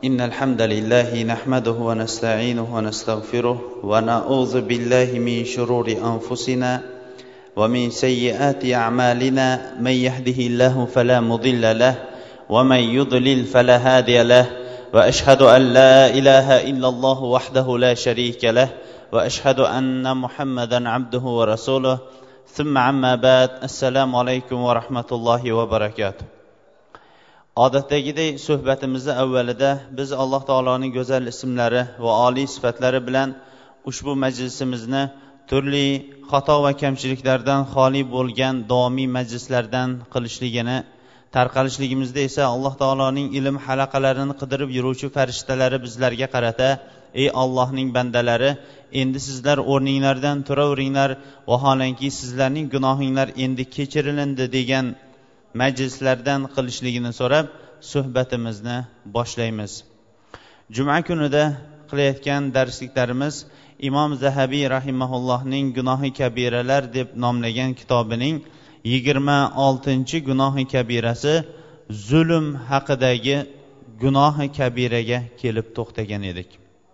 إن الحمد لله نحمده ونستعينه ونستغفره ونعوذ بالله من شرور أنفسنا ومن سيئات أعمالنا من يهده الله فلا مضل له ومن يضلل فلا هادي له وأشهد أن لا إله إلا الله وحده لا شريك له وأشهد أن محمدا عبده ورسوله ثم عما بعد السلام عليكم ورحمة الله وبركاته. Odatdagidek suhbatimizni avvalida biz Alloh taoloning go'zal ismlari va oliy sifatlari bilan ushbu majlisimizni turli xato va kamchiliklardan xoli bo'lgan davomiy majlislardan qilishligini, tarqalishligimizda esa Alloh taoloning ilm halaqalarini qidirib yuruvchi farishtalari bizlarga qarata: ey Allohning bandalari, endi sizlar o'rninglardan turaveringlar, vaholanki sizlarning gunohinglar endi kechirilindi degan majlislardan qilishligini so'rab suhbatimizni boshlaymiz. Juma kunida qilayotgan darsliklarimiz Imom Zahabiy rahimahullohning Gunohi kabiralar deb nomlagan kitobining 26-gunohi kabirasi zulm haqidagi gunohi kabiraga kelib to'xtagan edik.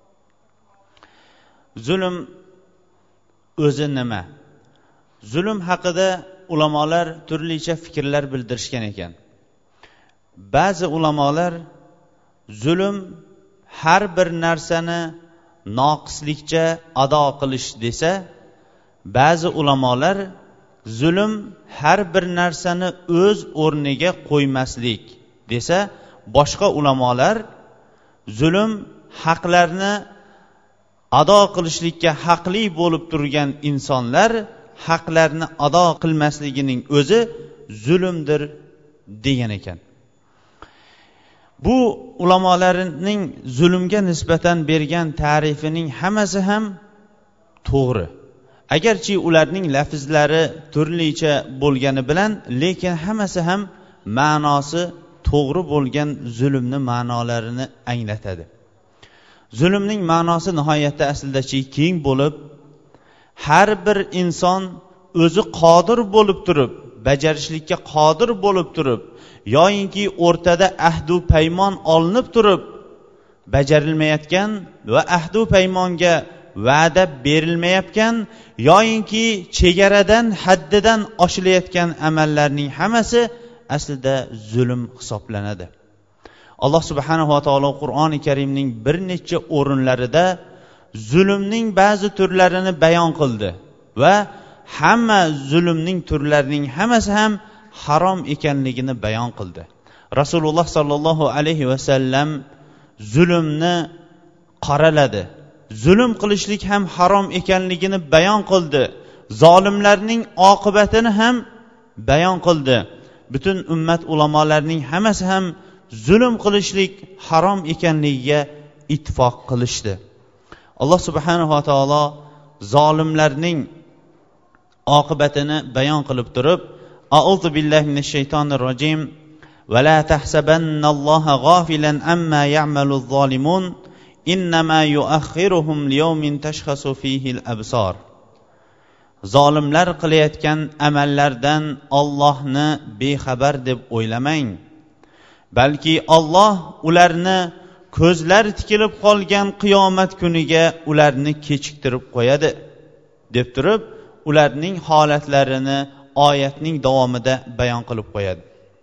Zulm o'zi nima? Zulm haqida ulamolar turlicha fikrlar bildirishgan ekan. Ba'zi ulamolar zulm har bir narsani noqislikcha ado qilish desa, ba'zi ulamolar zulm har bir narsani o'z o'rniga qo'ymaslik desa, boshqa ulamolar zulm haqlarni ado qilishlikka haqli bo'lib turgan insonlar haqlarni ado qilmasligining o'zi zulmdir degan ekan. Bu ulamolarning zulmga nisbatan bergan ta'rifining hammasi ham to'g'ri. Agarchi ularning lafzlari turlicha bo'lgani bilan, lekin hammasi ham ma'nosi to'g'ri bo'lgan zulmni ma'nolarini anglatadi. Zulmning ma'nosi nihoyatda aslida keng bo'lib, har bir inson o'zi qodir bo'lib turib, bajarishlikka qodir bo'lib turib, yoyinki o'rtada ahdu paymon olinib turib bajarilmayotgan va ahdu paymonga va'da berilmayotgan, yoyinki chegaradan, haddidan oshilayotgan amallarning hammasi aslida zulm hisoblanadi. Alloh subhanahu va taolo Qur'oni Karimning bir necha o'rinlarida zulmning ba'zi turlarini bayon qildi va hamma zulmning turlarining hammasi ham harom ekanligini bayon qildi. Rasululloh sallallohu alayhi va sallam zulmni qoraladi. Zulm qilishlik ham harom ekanligini bayon qildi. Zolimlarning oqibatini ham bayon qildi. Butun ummat ulamolarining hammasi ham zulm qilishlik harom ekanligiga ittifoq qilishdi. Alloh subhanahu va taolo zolimlarning oqibatini bayon qilib turib, A'udhu billahi minash shaytonir rojim va la tahsabannalloha g'ofilan amma ya'maluz zolimun innama yu'akhiruhum liyawmin tashkhasu fihi al-absar. Zolimlar qilayotgan amallardan Allohni bexabar deb o'ylamang, balki Alloh ularni ko'zlar tikilib qolgan qiyomat kuniga ularni kechiktirib qo'yadi deb turib, ularning holatlarini oyatning davomida bayon qilib qo'yadi.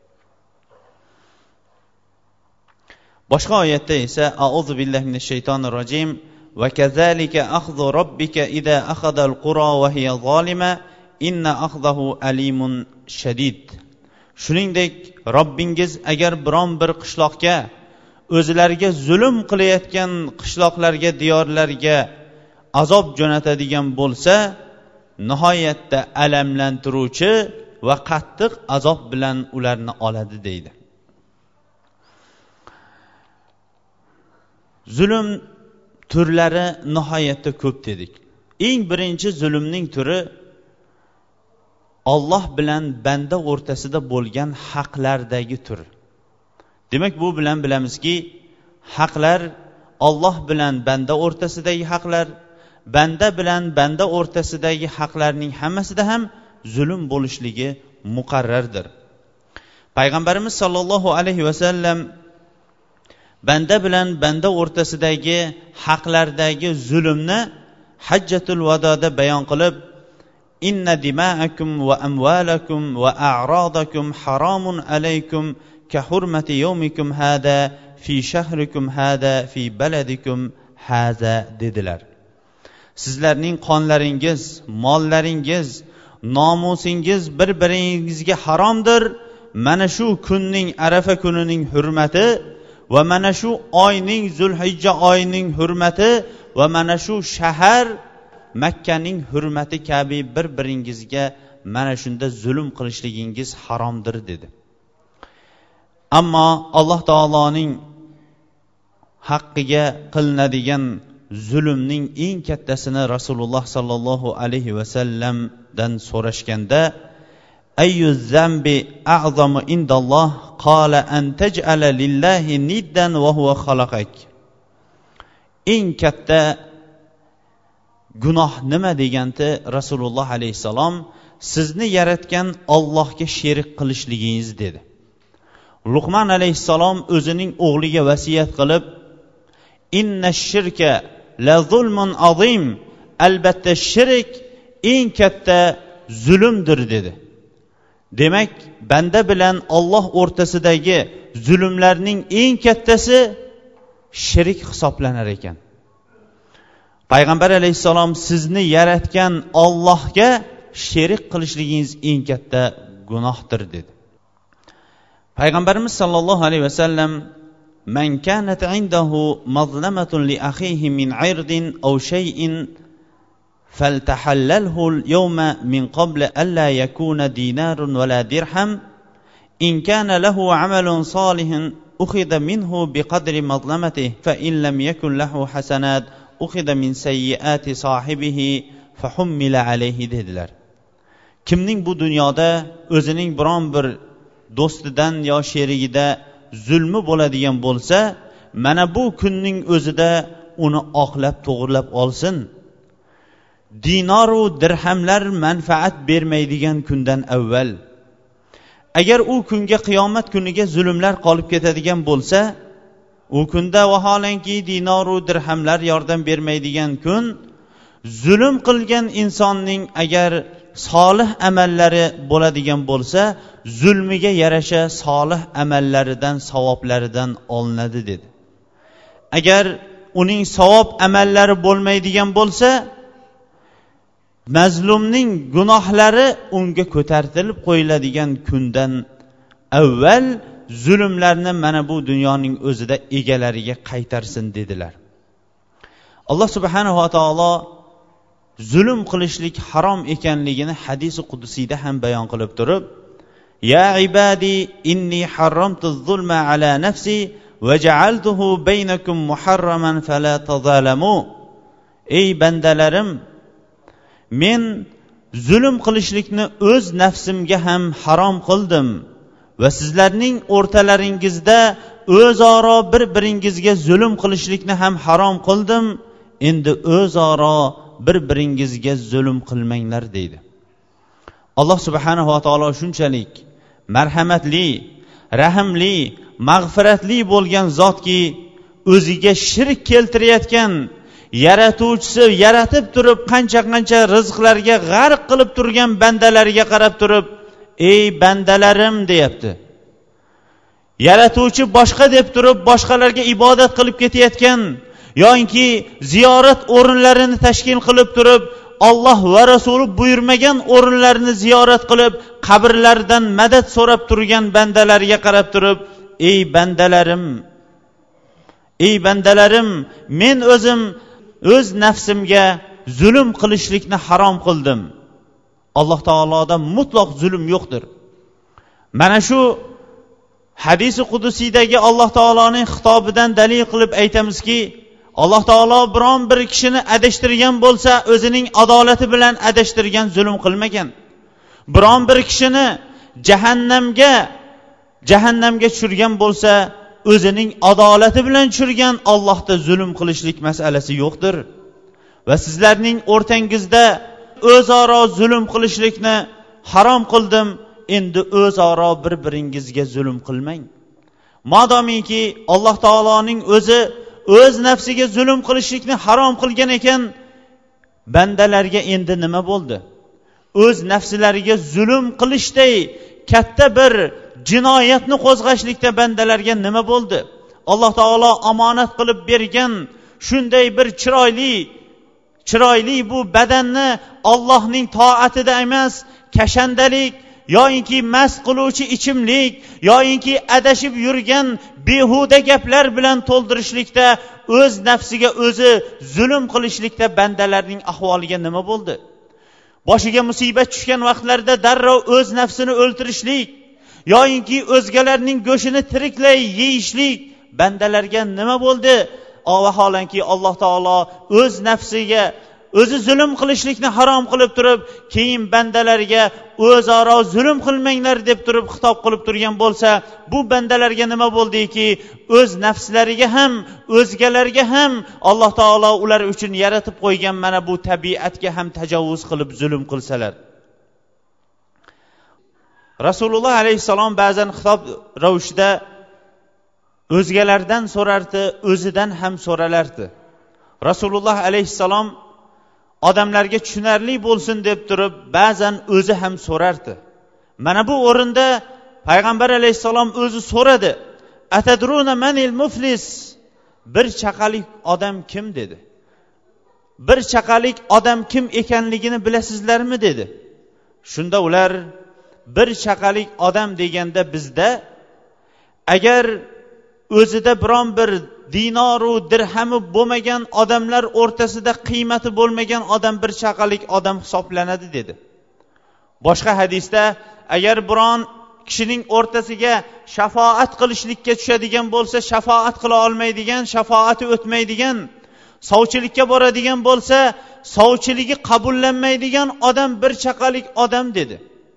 Boshqa oyatda esa A'udhu billahi minash shaytonir rojim va kazalika akhdhu robbika idza akhadha al-qura wa hiya zalima inna akhdahu alimun shadid. Shuningdek, Robbingiz agar biron bir qishloqqa, o'zlariga zulm qilayotgan qishloqlarga, diyorlarga azob jo'natadigan bo'lsa, nihoyatda alamlantiruvchi va qattiq azob bilan ularni oladi deydi. Zulm turlari nihoyatda ko'p dedik. Eng birinchi zulmning turi Alloh bilan banda o'rtasida bo'lgan haqlardagi tur. Demak, bu bilan bilamizki, haqlar Alloh bilan banda o'rtasidagi haqlar, banda bilan banda o'rtasidagi haqlarning hammasida ham zulm bo'lishligi muqarrardir. Payg'ambarimiz sollallohu alayhi va sallam banda bilan banda o'rtasidagi haqlardagi zulmni hajjatul vadoda bayon qilib, inna dima'akum va amwalakum va a'radakum haramun alaykum ka hurmati yawmikum hada fi shahrikum hada fi baladikum hada dedilar. Sizlarning qonlaringiz, mollaringiz, nomusingiz bir-biringizga haromdir. Mana shu kunning, Arafa kunining hurmati va mana shu oyning, Zulhijja oyining hurmati va mana shu shahar Makkaning hurmati kabi bir-biringizga mana shunda zulm qilishligingiz haromdir dedi. Ammo Alloh taoloning haqqiga qilinadigan zulmning eng kattasini Rasululloh sallallohu alayhi va sallamdan so'rashganda, ayyu zambi a'zamu indalloh qala an taj'ala lillahi niddan wa huwa khalaqak. Eng katta gunoh nima deganda Rasululloh alayhisalom sizni yaratgan Allohga sherik qilishligingiz dedi. Luqman alayhisalom o'zining o'g'liga vasiyat qilib, inna shirka la zulmun azim, albatta shirk eng katta zulmdir dedi. Demak, banda bilan Alloh o'rtasidagi zulmlarning eng kattasi shirk hisoblanar ekan. Payg'ambar alayhisalom sizni yaratgan Allohga sherik qilishligingiz eng katta gunohdir dedi. Payg'ambarimiz sallallohu alayhi vasallam man kanat indahu mazlamatun li akhihi min 'irdin aw shay'in faltahallalhu al-yawma min qabl an la yakuna dinarun wa la dirham in kana lahu 'amalun salihin ukhidha minhu biqadri mazlamatihi fa in lam yakun lahu hasanat ukhidha min sayyiati sahibihi fa hummila alayhi dedilar. Kimning bu dunyoda o'zining biron bir do'stidan yo sherigida zulmi bo'ladigan bo'lsa, mana bu kunning o'zida uni oqlab to'g'rilab olsin. Dinoru dirhamlar manfaat bermaydigan kundan avval. Agar u kunga, qiyomat kuniga zulmlar qolib ketadigan bo'lsa, u kunda vaholanki dinoru dirhamlar yordam bermaydigan kun, zulm qilgan insonning agar solih amallari bo'ladigan bo'lsa, zulmiga yarasha solih amallaridan, savoblaridan olinadi dedi. Agar uning savob amallari bo'lmaydigan bo'lsa, mazlumning gunohlari unga ko'tartilib qo'yiladigan kundan avval zulmlarni mana bu dunyoning o'zida egalariga qaytarsin dedilar. Alloh subhanahu va taolo zulm qilishlik harom ekanligini hadisi qudusiyda ham bayon qilib turib, ya ibadi inni harramtu zulma ala nafsi va ja'altuhu baynakum muharraman fala tazalamu. Ey bandalarim, men zulm qilishlikni o'z nafsimga ham harom qildim va sizlarning o'rtalaringizda o'zaro bir-biringizga zulm qilishlikni ham harom qildim. Endi o'zaro bir-biringizga zulm qilmanglar deydi. Alloh subhanahu va taolo shunchalik marhamatli, rahimli, mag'firatli bo'lgan zotki, o'ziga shirk keltirayotgan yaratuvchisi yaratib turib qancha rizqlarga g'arq qilib turgan bandalariga qarab turib, ey bandalarim deyapti. Yaratuvchi boshqa deb turib boshqalarga ibodat qilib ketayotgan yoki ziyorat o'rinlarini tashkil qilib turib Alloh va Rasuli buyurmagan o'rinlarni ziyorat qilib qabrlardan madad so'rab turgan bandalarga qarab turib, ey bandalarim, men o'zim o'z nafsimga zulm qilishlikni harom qildim. Alloh taoloda mutlaq zulm yo'qdir. Mana shu hadisi qudusiydagi Alloh taoloning xitobidan dalil qilib aytamizki, Alloh taolo biron bir kishini adashtirgan bo'lsa, o'zining adolati bilan adashtirgan, zulm qilmagan. Biron bir kishini jahannamga tushirgan bo'lsa, o'zining adolati bilan tushirgan, Allohda zulm qilishlik masalasi yo'qdir. Va sizlarning o'rtangizda o'zaro zulm qilishlikni harom qildim. Endi o'zaro bir-biringizga zulm qilmang. Modomiki Alloh taoloning o'z nafsiga zulm qilishlikni harom qilgan ekan, bandalarga endi nima bo'ldi? O'z nafslariga zulm qilishday katta bir jinoyatni qo'zg'ashlikda bandalarga nima bo'ldi? Alloh taolo omonat qilib bergan shunday bir chiroyli bu badanni Allohning toatida emas, kashandalik yoinki mast qiluvchi ichimlik yoinki adashib yurgan behuda gaplar bilan to'ldirishlikda, o'z nafsiga o'zi zulm qilishlikda bandalarning ahvoliga nima bo'ldi? Boshiga musibat tushgan vaqtlarda darrov o'z nafsini o'ltirishlik yoinki o'zgalarning go'shini tiriklay yeyishlik bandalarga nima bo'ldi? Vaholanki Alloh taolo o'z nafsiga o'zi zulm qilishlikni harom qilib turib, keyin bandalarga o'zaro zulm qilmanglar deb turib xitob qilib turgan bo'lsa, bu bandalarga nima bo'ldiki, o'z nafslariga ham, o'zgalarga ham Alloh taolo ular uchun yaratib qo'ygan mana bu tabiatga ham tajovuz qilib zulm qilsalar. Rasululloh alayhissalom ba'zan xitob ravishida o'zgalardan so'rardi, o'zidan ham so'ralardi. Rasululloh alayhissalom odamlarga tushunarli bo'lsin deb turib ba'zan o'zi ham so'rardi. Mana bu o'rinda payg'ambar alayhissalom o'zi so'radi. Atadruna manil muflis? Bir chaqalik odam kim dedi. Bir chaqalik odam kim ekanligini bilasizlarmi dedi. Shunda ular bir chaqalik odam deganda bizda agar o'zida biron bir dinoru dirhami bo'lmagan odamlar o'rtasida qiymati bo'lmagan odam bir chaqalik odam hisoblanadi dedi. Boshqa hadisda agar biron kishining o'rtasiga shafaat qilishlikka tushadigan bo'lsa, shafaat qila olmaydigan, shafaati o'tmaydigan, sovchilikka boradigan bo'lsa, sovchiligi qabullanmaydigan odam bir chaqalik odam dedi.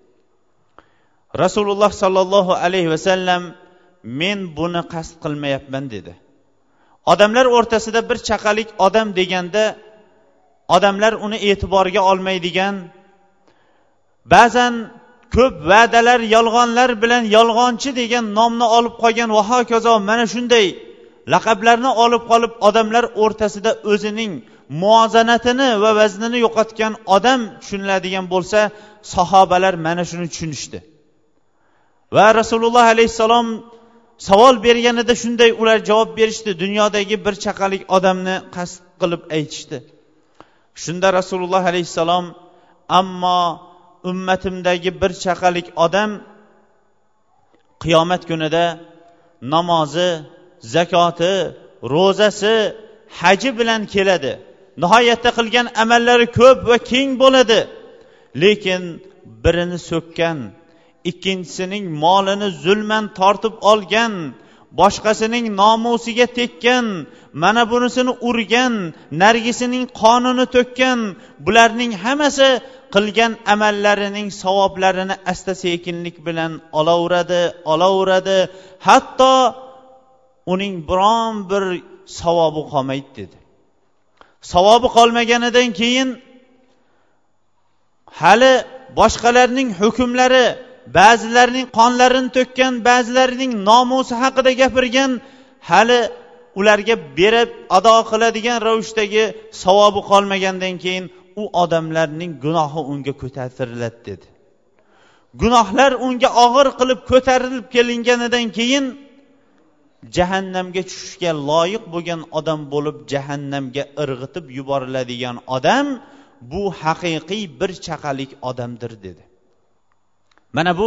Rasululloh sallallohu alayhi vasallam men buni qasd qilmayapman dedi. Odamlar o'rtasida bir chaqalik odam deganda odamlar uni e'tiborga olmaydigan, ba'zan ko'p va'dalar, yolg'onlar bilan yolg'onchi degan nomni olib qolgan va hokazo mana shunday laqablarni olib qolib odamlar o'rtasida o'zining muvozanatini va vaznini yo'qotgan odam tushuniladigan bo'lsa, sahobalar mana shuni tushunishdi. Va Rasululloh alayhissalom savol berganida shunday ular javob berishdi. Dunyodagi bir chaqalik odamni qasd qilib aytishdi. Shunda Rasululloh alayhissalom ammo ummatimdagi bir chaqalik odam qiyomat kunida namozi, zakoti, ro'zasi, haji bilan keladi. Nihoyatda qilgan amallari ko'p va keng bo'ladi. Lekin birini so'kkan, ikkinchisining molini zulman tortib olgan, boshqasining nomusiga tekkan, mana bunisini urgan, nargisining qonini to'kkan, bularning hammasi qilgan amallarining savoblarini asta-sekinlik bilan olaveradi, hatto uning biron bir savobi qolmaydi dedi. Savobi qolmaganidan keyin hali boshqalarning hukmlari, ba'zilarining qonlarini to'kkan, ba'zilarining nomusi haqida gapirgan, hali ularga berib ado qiladigan ravishdagi savobi qolmagandan keyin u odamlarning gunohi unga ko'tariladi dedi. Gunohlar unga og'ir qilib ko'tarilib kelinganidan keyin jahannamga tushishga loyiq bo'lgan odam bo'lib jahannamga irg'itib yuboriladigan odam bu haqiqiy bir chaqalik odamdir dedi. Mana bu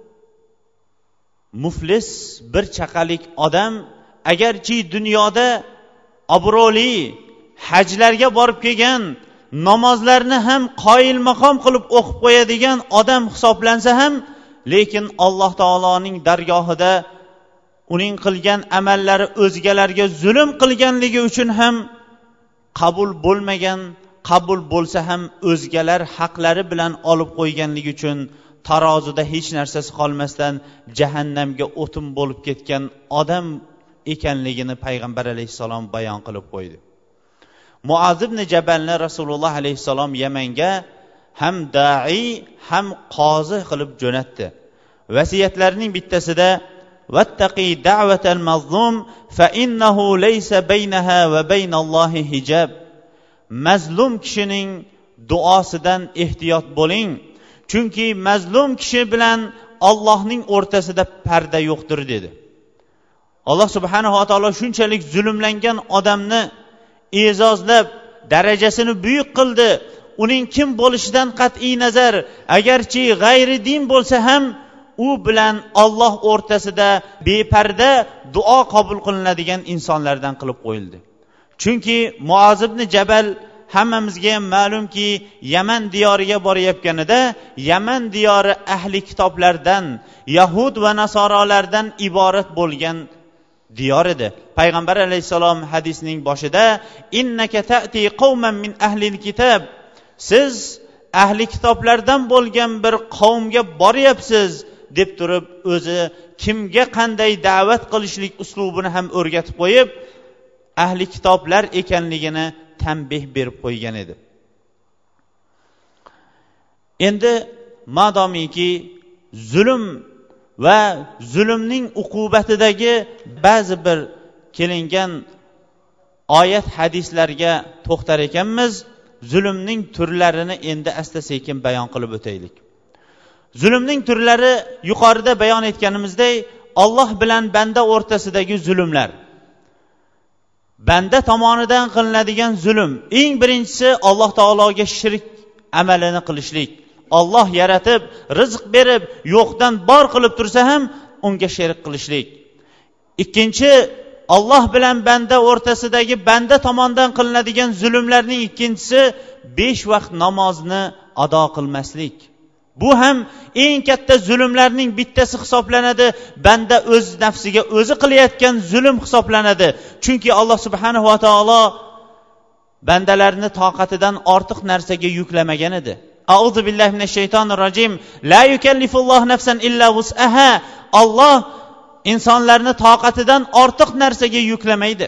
muflis bir chaqalik odam agarchi dunyoda obro'li hajlarga borib kelgan, namozlarni ham qoyil maqom qilib o'qib qo'yadigan odam hisoblansa ham, lekin Alloh taoloning dargohida uning qilgan amallari o'zgalarga zulm qilganligi uchun ham qabul bo'lmagan, qabul bo'lsa ham o'zgalar haqlari bilan olib qo'yganligi uchun tarozida hech narsasi qolmasdan jahannamga o'tin bo'lib ketgan odam ekanligini payg'ambar alayhissalom bayon qilib qo'ydi. Muaz ibn Jabalni Rasululloh alayhissalom Yamanga ham da'i ham qozi qilib jo'natdi. Vasiyatlarining bittasida vattaqi da'vatal mazlum fa innahu laysa baynaha va baynallohi hijab. Mazlum kishining duosidan ehtiyot bo'ling, chunki mazlum kishi bilan Allohning o'rtasida parda yo'qdir dedi. Alloh subhanahu va taolo shunchalik zulmlangan odamni e'zozlab, darajasini buyuk qildi. Uning kim bo'lishidan qat'iy nazar, agarchi g'ayri din bo'lsa ham u bilan Alloh o'rtasida beparda duo qabul qilinadigan insonlardan qilib qo'yildi. Chunki Muoz ibn Jabal hammamizga ham ma'lumki, Yaman diyoriga borayotganida, Yaman diyori ahli kitoblardan, Yahud va Nasorolardan iborat bo'lgan diyor edi. Payg'ambar alayhisalom hadisning boshida innaka ta'ti qauman min ahlil kitob, siz ahli kitoblardan bo'lgan bir qavmga boryapsiz deb turib, o'zi kimga qanday da'vat qilishlik uslubini ham o'rgatib qo'yib, ahli kitoblar ekanligini tanbeh berib qo'ygan edi. Endi madomiki zulm va zulmning uqubatidagi ba'zi bir kelingan oyat hadislarga to'xtar ekanmiz, zulmning turlarini endi asta-sekin bayon qilib o'taylik. Zulmning turlari yuqorida bayon etganimizdek, Alloh bilan banda o'rtasidagi zulmlar. Banda tomonidan qilinadigan zulm, eng birinchisi Alloh taologa shirk amalini qilishlik. Alloh yaratib, rizq berib, yo'qdan bor qilib tursa ham unga shirk qilishlik. Ikkinchi, Alloh bilan banda o'rtasidagi banda tomonidan qilinadigan zulmlarning ikkinchisi 5 vaqt namozni ado qilmaslik. Bu ham eng katta zulmlarning bittasi hisoblanadi. Banda o'z nafsiga o'zi qilayotgan zulm hisoblanadi. Chunki Alloh subhanahu va taolo bandalarni toqatidan ortiq narsaga yuklamagan edi. A'udhu billahi minash shaytonir rojim. La yukallifullohu nafsan illa wus'aha. Alloh insonlarni toqatidan ortiq narsaga yuklamaydi.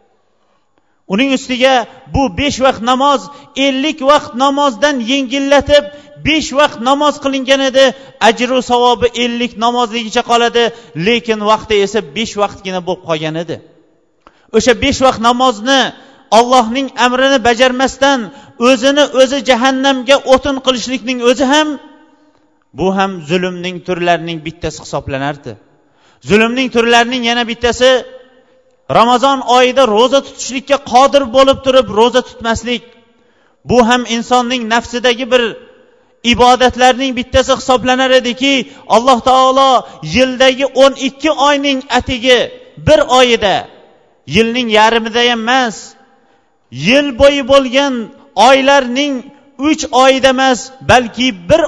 Uning ustiga bu 5 vaqt namoz 50 vaqt namozdan yengillatib 5 vaqt namoz qilingan edi. Ajr va savobi 50 namozligicha qoladi, lekin vaqti esa 5 vaqtgina bo'lib qolgan edi. O'sha 5 vaqt namozni Allohning amrini bajarmasdan o'zini o'zi jahannamga o'tin qilishlikning o'zi ham bu ham zulmning turlarining bittasi hisoblanardi. Zulmning turlarining yana bittasi Ramazon oyida roza tutishlikka qodir bo'lib turib roza tutmaslik. Bu ham insonning nafsidagi bir ibodatlarning bittasi hisoblanar ediki, Alloh taolo yildagi 12 oyning atigi bir oyida, yilning yarmida emas, yil bo'yi bo'lgan oylarning 3 oyida emas, balki bir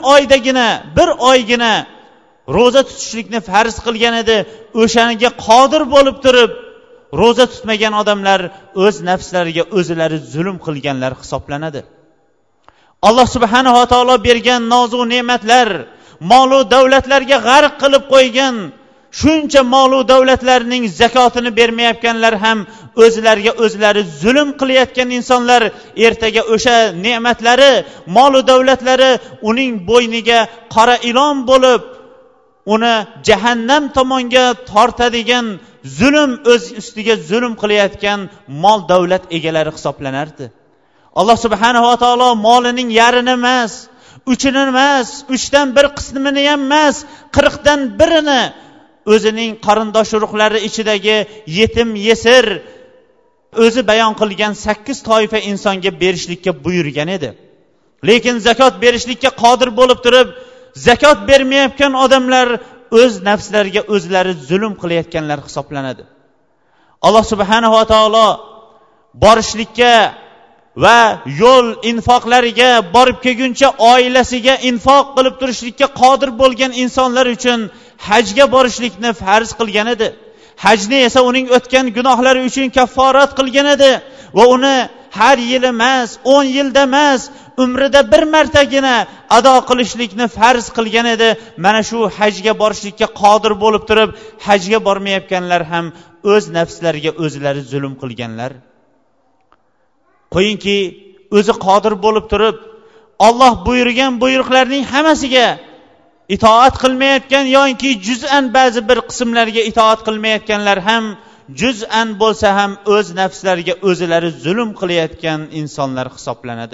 oygina roza tutishlikni farz qilgan edi. O'shaniga qodir bo'lib turib roza tutmagan odamlar o'z nafslariga o'zlari zulm qilganlar hisoblanadi. Alloh subhanahu va taolo bergan nozu ne'matlar, mol va davlatlarga g'arq qilib qo'ygan, shuncha mol va davlatlarning zakotini bermayotganlar ham o'zlariga o'zlari zulm qilayotgan insonlar ertaga o'sha ne'matlari, mol va davlatlari uning bo'yniga qora ilon bo'lib, uni jahannam tomonga tortadigan zulm, o'z ustiga zulm qilayotgan mol davlat egalari hisoblanardi. Alloh subhanahu va taolo molining yarini emas, 3-ni emas, 3dan 1 qismini ham emas, 40dan 1-ni o'zining qarindosh urug'lari ichidagi yetim, yesir, o'zi bayon qilgan 8 toifa insonga berishlikka buyurgan edi. Lekin zakot berishlikka qodir bo'lib turib, zakot bermayotgan odamlar o'z nafslariga o'zlari zulm qilayotganlar hisoblanadi. Alloh subhanahu va taolo borishlikka va yo'l infoqlariga borib kelguncha oilasiga infoq qilib turishlikka qodir bo'lgan insonlar uchun hajga borishlikni farz qilgan edi. Hajni esa uning o'tgan gunohlari uchun kafforat qilgan edi va uni har yil emas, 10 yilda emas, umrida bir martagina ado qilishlikni farz qilgan edi. Mana shu hajga borishlikka qodir bo'lib turib, hajga bormayotganlar ham o'z nafslariga o'zlari zulm qilganlar. Qo'yingki, o'zi qodir bo'lib turib, Alloh buyurgan buyruqlarning hammasiga itoat qilmayotgan yoki juz'an ba'zi bir qismlarga itoat qilmayotganlar ham juz'an bo'lsa ham o'z nafslariga o'zlari zulm qilayotgan insonlar hisoblanadi.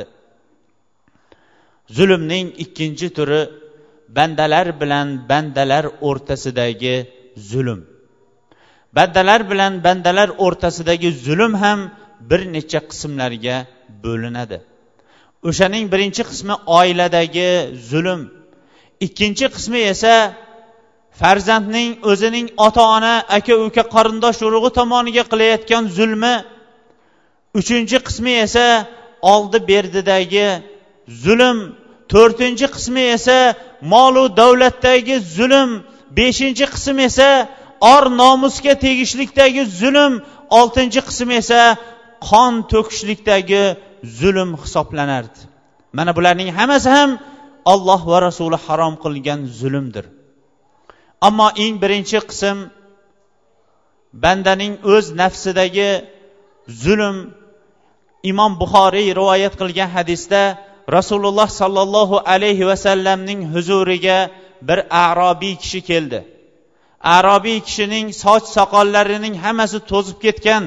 Zulmning ikkinchi turi bandalar bilan bandalar o'rtasidagi zulm. Bandalar bilan bandalar o'rtasidagi zulm ham bir necha qismlarga bo'linadi. O'shaning birinchi qismi oiladagi zulm, ikkinchi qismi esa farzandning o'zining ota-ona, aka-uka, qarindosh urug'i tomoniga qilayotgan zulmi, uchinchi qismi esa oldi berdidagi zulm, to'rtinchi qismi esa mol-u davlatdagi zulm, beshinchi qismi esa or nomusga tegishlikdagi zulm, oltinchi qismi esa qon to'kishlikdagi zulm hisoblanardi. Mana bularning hammasi ham Alloh va Rasuli harom qilgan zulmdir. Ammo eng birinchi qism bandaning o'z nafsidagi zulm. Imom Buxoriy rivoyat qilgan hadisda Rasululloh sallallohu alayhi va sallamning huzuriga bir a'robiy kishi keldi. A'robiy kishining soch soqollarining hammasi to'zib ketgan,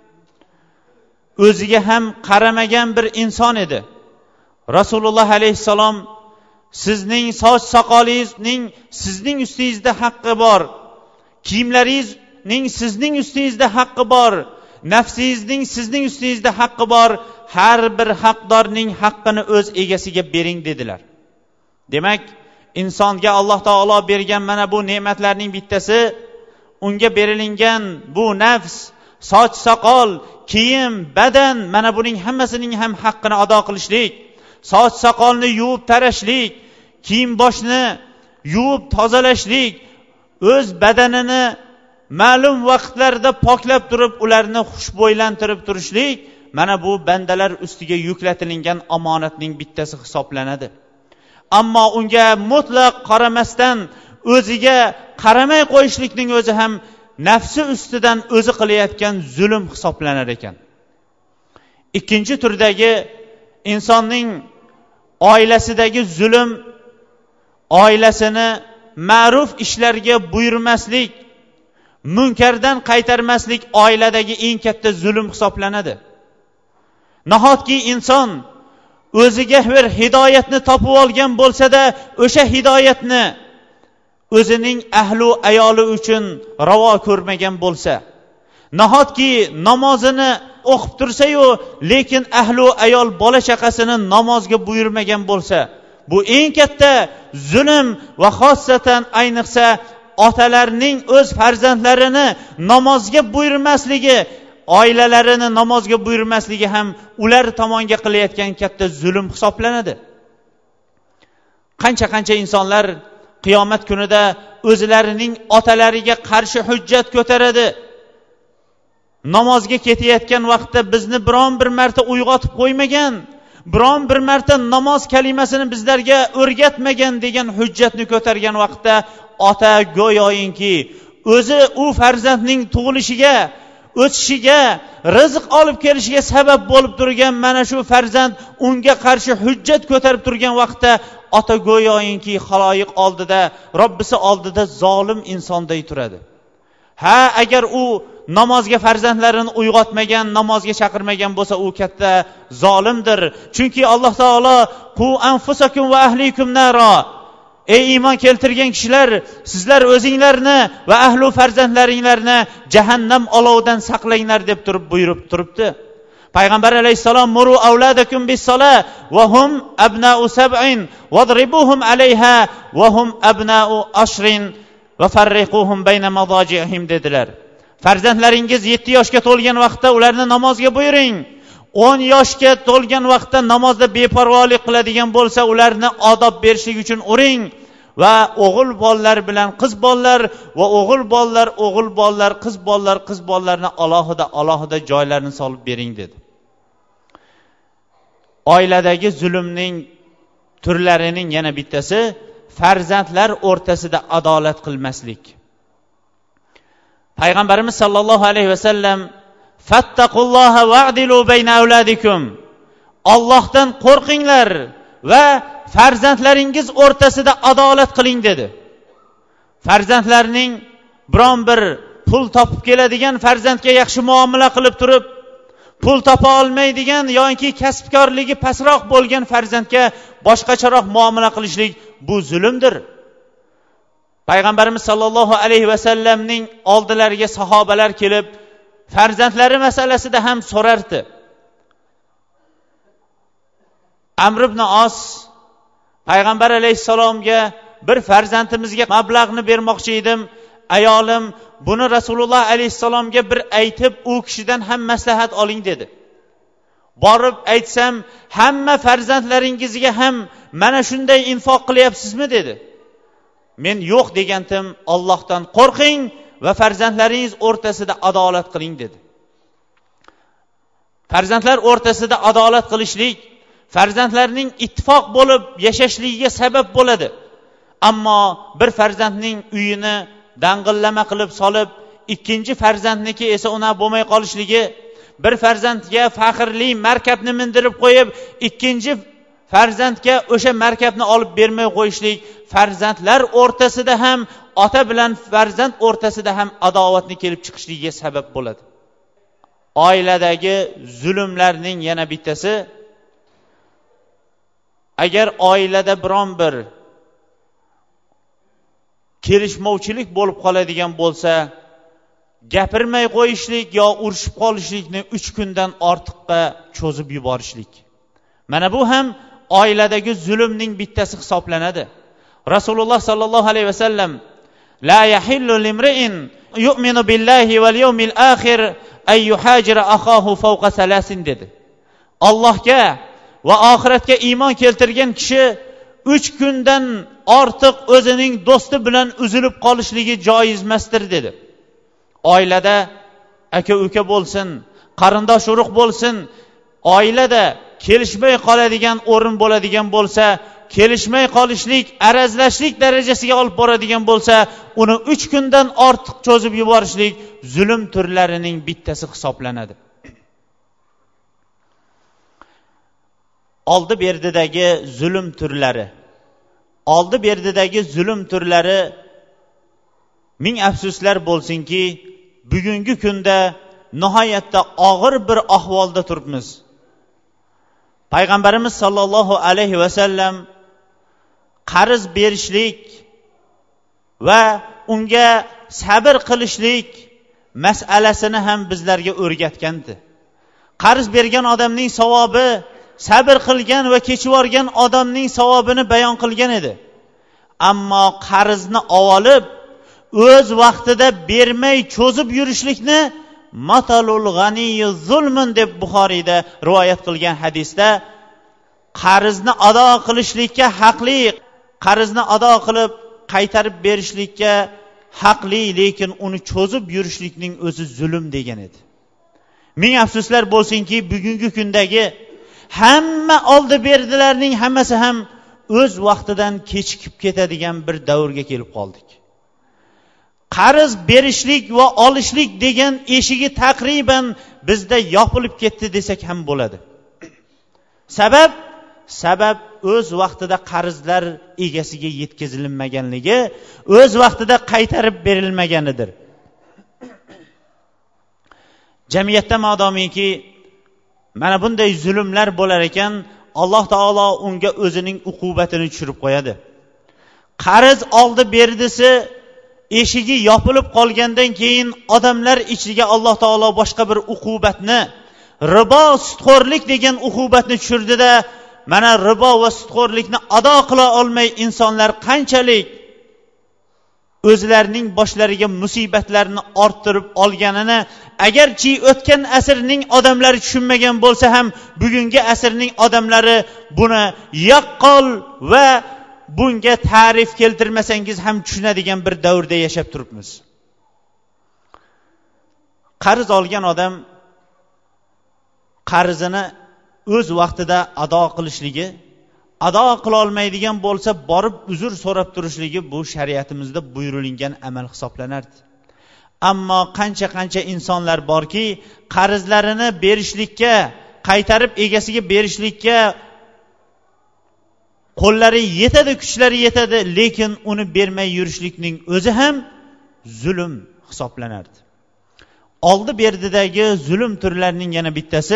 o'ziga ham qaramagan bir inson edi. Rasululloh alayhissalom sizning soch soqolingizning sizning ustingizda haqqi bor, kiyimlaringizning sizning ustingizda haqqi bor, nafsingizning sizning ustingizda haqqi bor, har bir haqdorning haqqini o'z egasiga bering dedilar. Demak, insonga Alloh taolo bergan mana bu ne'matlarning bittasi, unga berilingan bu nafs, soch soqol, kiyim, badan, mana buning hammasining ham haqqini ado qilishlik, soch soqolni yuvib tarashlik, kiyim boshni yuvib tozalashlik, o'z badanini ma'lum vaqtlarda poklab turib ularni xushbo'ylantirib turishlik, mana bu bandalar ustiga yuklatilingan omonatning bittasi hisoblanadi. Ammo unga mutlaq qaramasdan o'ziga qaramay qo'yishlikning o'zi ham nafsi ustidan o'zi qilayotgan zulm hisoblanar ekan. Ikkinchi turdagi insonning oilasidagi zulm, oilasini ma'ruf ishlarga buyurmaslik, munkardan qaytarmaslik oiladagi eng katta zulm hisoblanadi. Nahotki inson o'ziga bir hidoyatni topib olgan bo'lsa-da, o'sha hidoyatni o'zining ahli ayoli uchun ravo ko'rmagan bo'lsa, nahotki namozini o'qib tursa-yu, lekin ahli ayol bola chaqasini namozga buyurmagan bo'lsa, bu eng katta zulm va xossatan ayniqsa otalarning o'z farzandlarini namozga buyurmasligi, oilalarini namozga buyurmasligi ham ular tomoniga qilayotgan katta zulm hisoblanadi. Qancha insonlar qiyomat kunida o'zlarining otalariga qarshi hujjat ko'taradi. Namozga ketayotgan vaqtda bizni biron bir marta uyg'otib qo'ymagan, biron bir marta namoz kalimasini bizlarga o'rgatmagan degan hujjatni ko'targan vaqtda ota go'yoyinki o'zi u farzandning tug'ilishiga, o'sishiga, rizq olib kelishiga sabab bo'lib turgan mana shu farzand unga qarshi hujjat ko'tarib turgan vaqtda ota go'yoyinki xaloyiq oldida, Robbisi oldida zolim insonday turadi. Ha, agar u namozga farzandlarini uyg'otmagan, namozga chaqirmagan bo'lsa, u katta zolimdir. Chunki Alloh taolo qu anfusakum va ahlikum naro, ey iymon keltirgan kishilar, sizlar o'zinglarni va ahli farzandlaringlarni jahannam olovidan saqlanglar deb buyurib turibdi. Payg'ambar alayhisalom muru avladakum bis-sola va hum abna'u sab'in wadribuhum alayha va hum abna'u ashrin va farriquhum bayna madajihim dedilar. Farzandlaringiz 7 yoshga to'lgan vaqtda ularni namozga buyuring. 10 yoshga to'lgan vaqtda namozda beparvolik qiladigan bo'lsa, ularni odob berishlik uchun uring va o'g'il bolalar bilan qiz bolalar va o'g'il bolalar, qiz bolalarni alohida joylarini solib bering dedi. Oiladagi zulmning turlarining yana bittasi farzandlar o'rtasida adolat qilmaslik. Payg'ambarimiz sallallohu alayhi va sallam fattaqulloha va'dilu bayna auladikum, Allohdan qo'rqinglar va farzandlaringiz o'rtasida adolat qiling dedi. Farzandlarning biron bir pul topib keladigan farzandga yaxshi muomala qilib turib, pul topa olmaydigan yoki kasbkorligi pastroq bo'lgan farzandga boshqacharoq muomala qilishlik bu zulmdir. Payg'ambarimiz sollallohu alayhi vasallamning oldilariga sahobalar kelib, farzandlari masalasida ham so'rardi. Amr ibn Os payg'ambar alayhisalomga bir farzandimizga mablag'ni bermoqchi edim, ayolim buni Rasululloh alayhisalomga bir aytib, u kishidan ham maslahat oling dedi. Borib aytsam, hamma farzandlaringizga ham mana shunday infoq qilyapsizmi dedi. Men yo'q degandim, Allohdan qo'rqing va farzandlaringiz o'rtasida adolat qiling dedi. Farzandlar o'rtasida adolat qilishlik farzandlarning ittifoq bo'lib yashashligiga sabab bo'ladi. Ammo bir farzandning uyini dang'illama qilib solib, ikkinchi farzandniki esa una bo'lmay qolishligi, bir farzandga faxrli markabni mindirib qo'yib, ikkinchi farzandga o'sha markabni olib bermay qo'yishlik farzandlar o'rtasida ham, ota bilan farzand o'rtasida ham adovatni kelib chiqishligiga sabab bo'ladi. Oiladagi zulmlarning yana bittasi, agar oilada biron bir kelishmovchilik bo'lib qoladigan bo'lsa, gapirmay qo'yishlik yo urushib qolishlikni 3 kundan ortiqqa cho'zib yuborishlik. Mana bu ham oiladagi zulmning bittasi hisoblanadi. Rasululloh sallallohu alayhi vasallam la yahillu limri'in yu'minu billahi wal yawmil akhir ay yuhajira akahu fawqa salasin dedi. Allohga va oxiratga iymon keltirgan kishi 3 kundan ortiq o'zining do'sti bilan uzilib qolishligi joiz emasdir dedi. Oilada aka-uka bo'lsin, qarindosh urug' bo'lsin, oilada kelishmay qoladigan o'rin bo'ladigan bo'lsa, kelishmay qolishlik, arazlashlik darajasiga olib boradigan bo'lsa, uni 3 kundan ortiq cho'zib yuborishlik zulm turlarining bittasi hisoblanadi. Oldi-berdidagi zulm turlari. Oldi-berdidagi zulm turlari ming afsuslar bo'lsinki, bugungi kunda nihoyatda og'ir bir ahvolda turibmiz. Payg'ambarimiz sollallohu alayhi vasallam qarz berishlik va unga sabr qilishlik masalasini ham bizlarga o'rgatgandi. Qarz bergan odamning savobi, sabr qilgan va kechivorgan odamning savobini bayon qilgan edi. Ammo qarzni olib, o'z vaqtida bermay cho'zib yurishlikni matalul g'aniy zulmun deb Buxoriyda rivoyat qilgan hadisda, qarzni ado qilishlikka haqli, qarzni ado qilib qaytarib berishlikka haqli, lekin uni cho'zib yurishlikning o'zi zulm degan edi. Ming afsuslar bo'lsinki, bugungi kundagi hamma oldi berdilarning hammasi ham o'z vaqtidan kechikib ketadigan bir davrga kelib qoldik. Qarz berishlik va olishlik degan eshigi taqriban bizda yopilib ketdi desak ham bo'ladi. Sabab o'z vaqtida qarzlar egasiga yetkazilmaganligi, o'z vaqtida qaytarib berilmaganidir. Jamiyatda modomiki mana bunday zulmlar bo'lar ekan, Alloh taolo unga o'zining uqubatini tushirib qo'yadi. Qarz oldi berdisi eshigi yopilib qolgandan keyin odamlar ichiga Alloh taolo boshqa bir uqubatni, ribo, sutxo'rlik degan uqubatni tushirdi-da, mana ribo va sutxo'rlikni ado qila olmay insonlar qanchalik o'zlarining boshlariga musibatlarni orttirib olganini agarchi o'tgan asrning odamlari tushunmagan bo'lsa ham, bugungi asrning odamlari buni yaqqol va bunga ta'rif keltirmasangiz ham tushunadigan bir davrda yashab turibmiz. Qarz olgan odam qarzini o'z vaqtida ado qilishligi, ado qila olmaydigan bo'lsa borib uzr so'rab turishligi bu shariatimizda buyurilgan amal hisoblanardi. Ammo qancha insonlar borki, qarzlarini berishlikka, qaytarib egasiga berishlikka qo'llari yetadi, kuchlari yetadi, lekin uni bermay yurishlikning o'zi ham zulm hisoblanardi. Oldi berdidagi zulm turlarining yana bittasi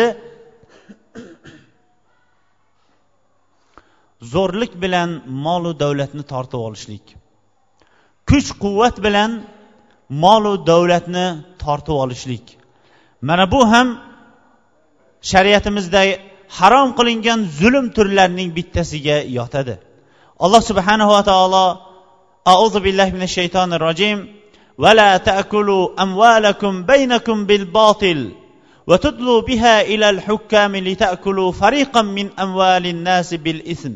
zo'rlik bilan mol-u davlatni tortib olishlik. Kuch quvvat bilan mol-u davlatni tortib olishlik. Mana bu ham shariatimizda harom qilingan zulm turlarining bittasiga yotadi. Alloh subhanahu va taolo A'udhu billahi minash shaytonir rojim va la ta'kulu amwalakum baynakum bil batil va tudlu biha ila al hukam li ta'kulu fariqan min amwalin nas bil ism.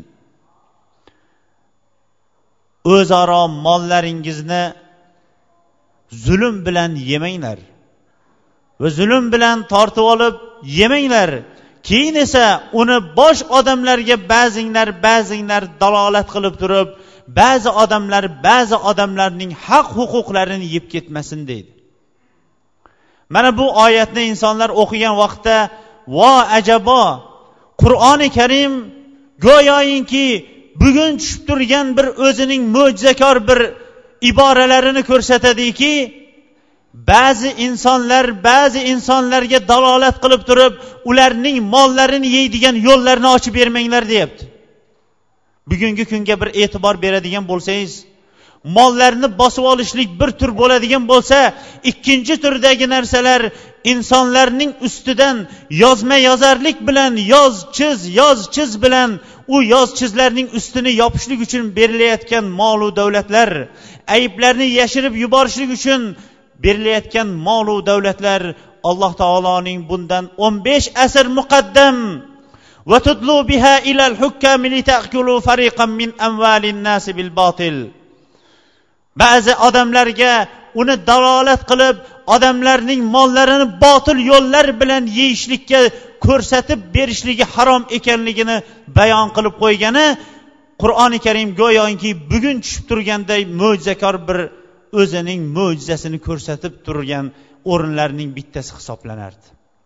O'zaro mollaringizni zulm bilan yemanglar va zulm bilan tortib olib yemanglar. Keyin esa uni bosh odamlarga ba'zinglar dalolat qilib turib, ba'zi odamlarning haq huquqlarini yeb ketmasin deydi. Mana bu oyatni insonlar o'qigan vaqtda vo ajabo, Qur'oni Karim go'yoki bugun tushib turgan bir o'zining mo'jizakor bir iboralarini ko'rsatadiki, ba'zi insonlarga dalolat qilib turib, ularning mollarini yeydigan yo'llarni ochib bermanglar deyapti. Bugungi kunga bir e'tibor beradigan bo'lsangiz, mollarni bosib olishlik bir tur bo'ladigan bo'lsa, ikkinchi turdagi narsalar insonlarning ustidan yozma yozarlik bilan yoz chiz bilan u yoz chizlarning ustini yopishlik uchun berilayotgan mol-u davlatlar, ayblarni yashirib yuborishlik uchun berilayotgan mol-u davlatlar Alloh taoloning bundan 15 asr muqaddam va tudlu biha ila al-hukam li ta'kulu fariqan min amwalin nas bil batil. Ba'zi odamlarga uni dalolat qilib, odamlarning mollarini botil yo'llar bilan yeyishlikka ko'rsatib berishligi harom ekanligini bayon qilib qo'ygani Qur'oni Karim go'yoki bugun tushib turganday mo'jizakor bir o'zining mo'jizasini ko'rsatib turgan o'rinlarning bittasi hisoblanardi.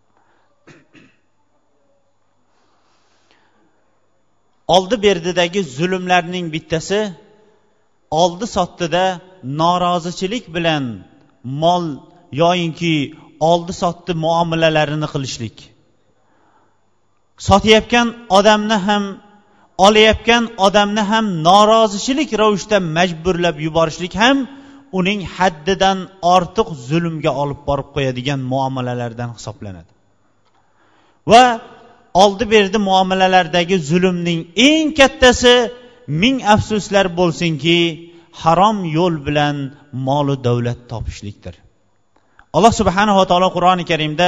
Oldi berdidagi zulmlarning bittasi oldi sotdida norozichilik bilan mol yoyinki oldi sotdi muomalalarini qilishlik. Sotayotgan odamni ham, olayotgan odamni ham norozichilik ravishda majburlab yuborishlik ham uning haddidan ortiq zulmga olib borib qo'yadigan muomalalardan hisoblanadi. Va oldi berdi muomalalardagi zulmning eng kattasi, ming afsuslar bo'lsinki, harom yo'l bilan mol va davlat topishlikdir. Alloh subhanahu va taolo Qur'oni Karimda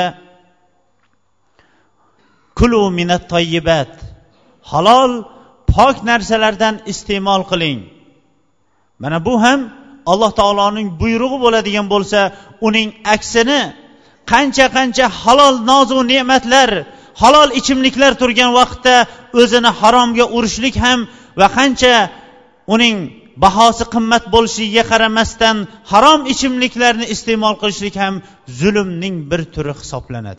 kulu minat tayyibat, halol pok narsalardan iste'mol qiling. Mana bu ham Alloh taoloning buyrug'i bo'ladigan bo'lsa, uning aksini qancha halol nozu ne'matlar, halol ichimliklar turgan vaqtda o'zini haromga urishlik ham va qancha uning bahosi qimmat bo'lishiga qaramasdan harom ichimliklarni iste'mol qilishlik ham zulmning bir turi hisoblanadi.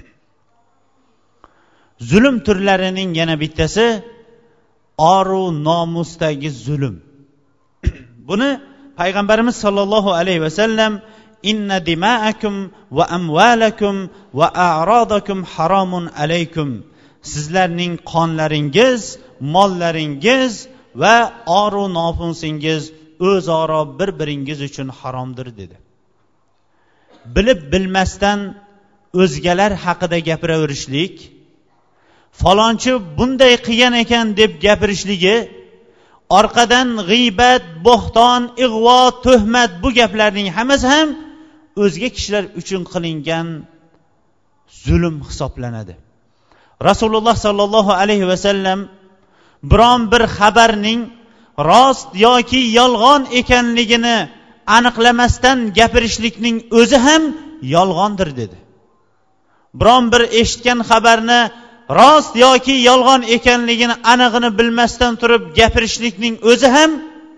Zulm turlarining yana bittasi oru nomusdagi zulm. Buni Payg'ambarimiz sollallohu alayhi vasallam inna dima'akum va amwalakum va a'radakum haramun alaykum. Sizlarning qonlaringiz, mollaringiz va oru nofusingiz o'zaro bir-biringiz uchun haromdir dedi. Bilib bilmasdan o'zgalar haqida gapiraverishlik, falonchi bunday qilgan ekan deb gapirishligi, orqadan g'iybat, bo'xton, ig'vo, tuhmat bu gaplarning hammasi ham o'zga kishilar uchun qilingan zulm hisoblanadi. Rasululloh sallallohu alayhi vasallam biron bir xabarning rost yoki yolg'on ekanligini aniqlamasdan gapirishlikning o'zi ham yolg'ondir dedi. Biron bir eshitgan xabarni rost yoki yolg'on ekanligini anig'ini bilmasdan turib gapirishlikning o'zi ham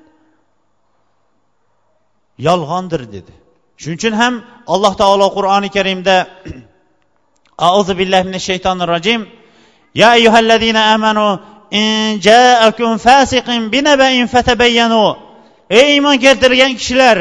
yolg'ondir dedi. Shuning uchun ham Alloh taolo Qur'oni Karimda A'udhu billahi minash shaytonir rojim ya ayyuhallazina amanu in ja'akum fasiqun binaba'in fatabayyanu. Ey iymon keltirgan kishilar,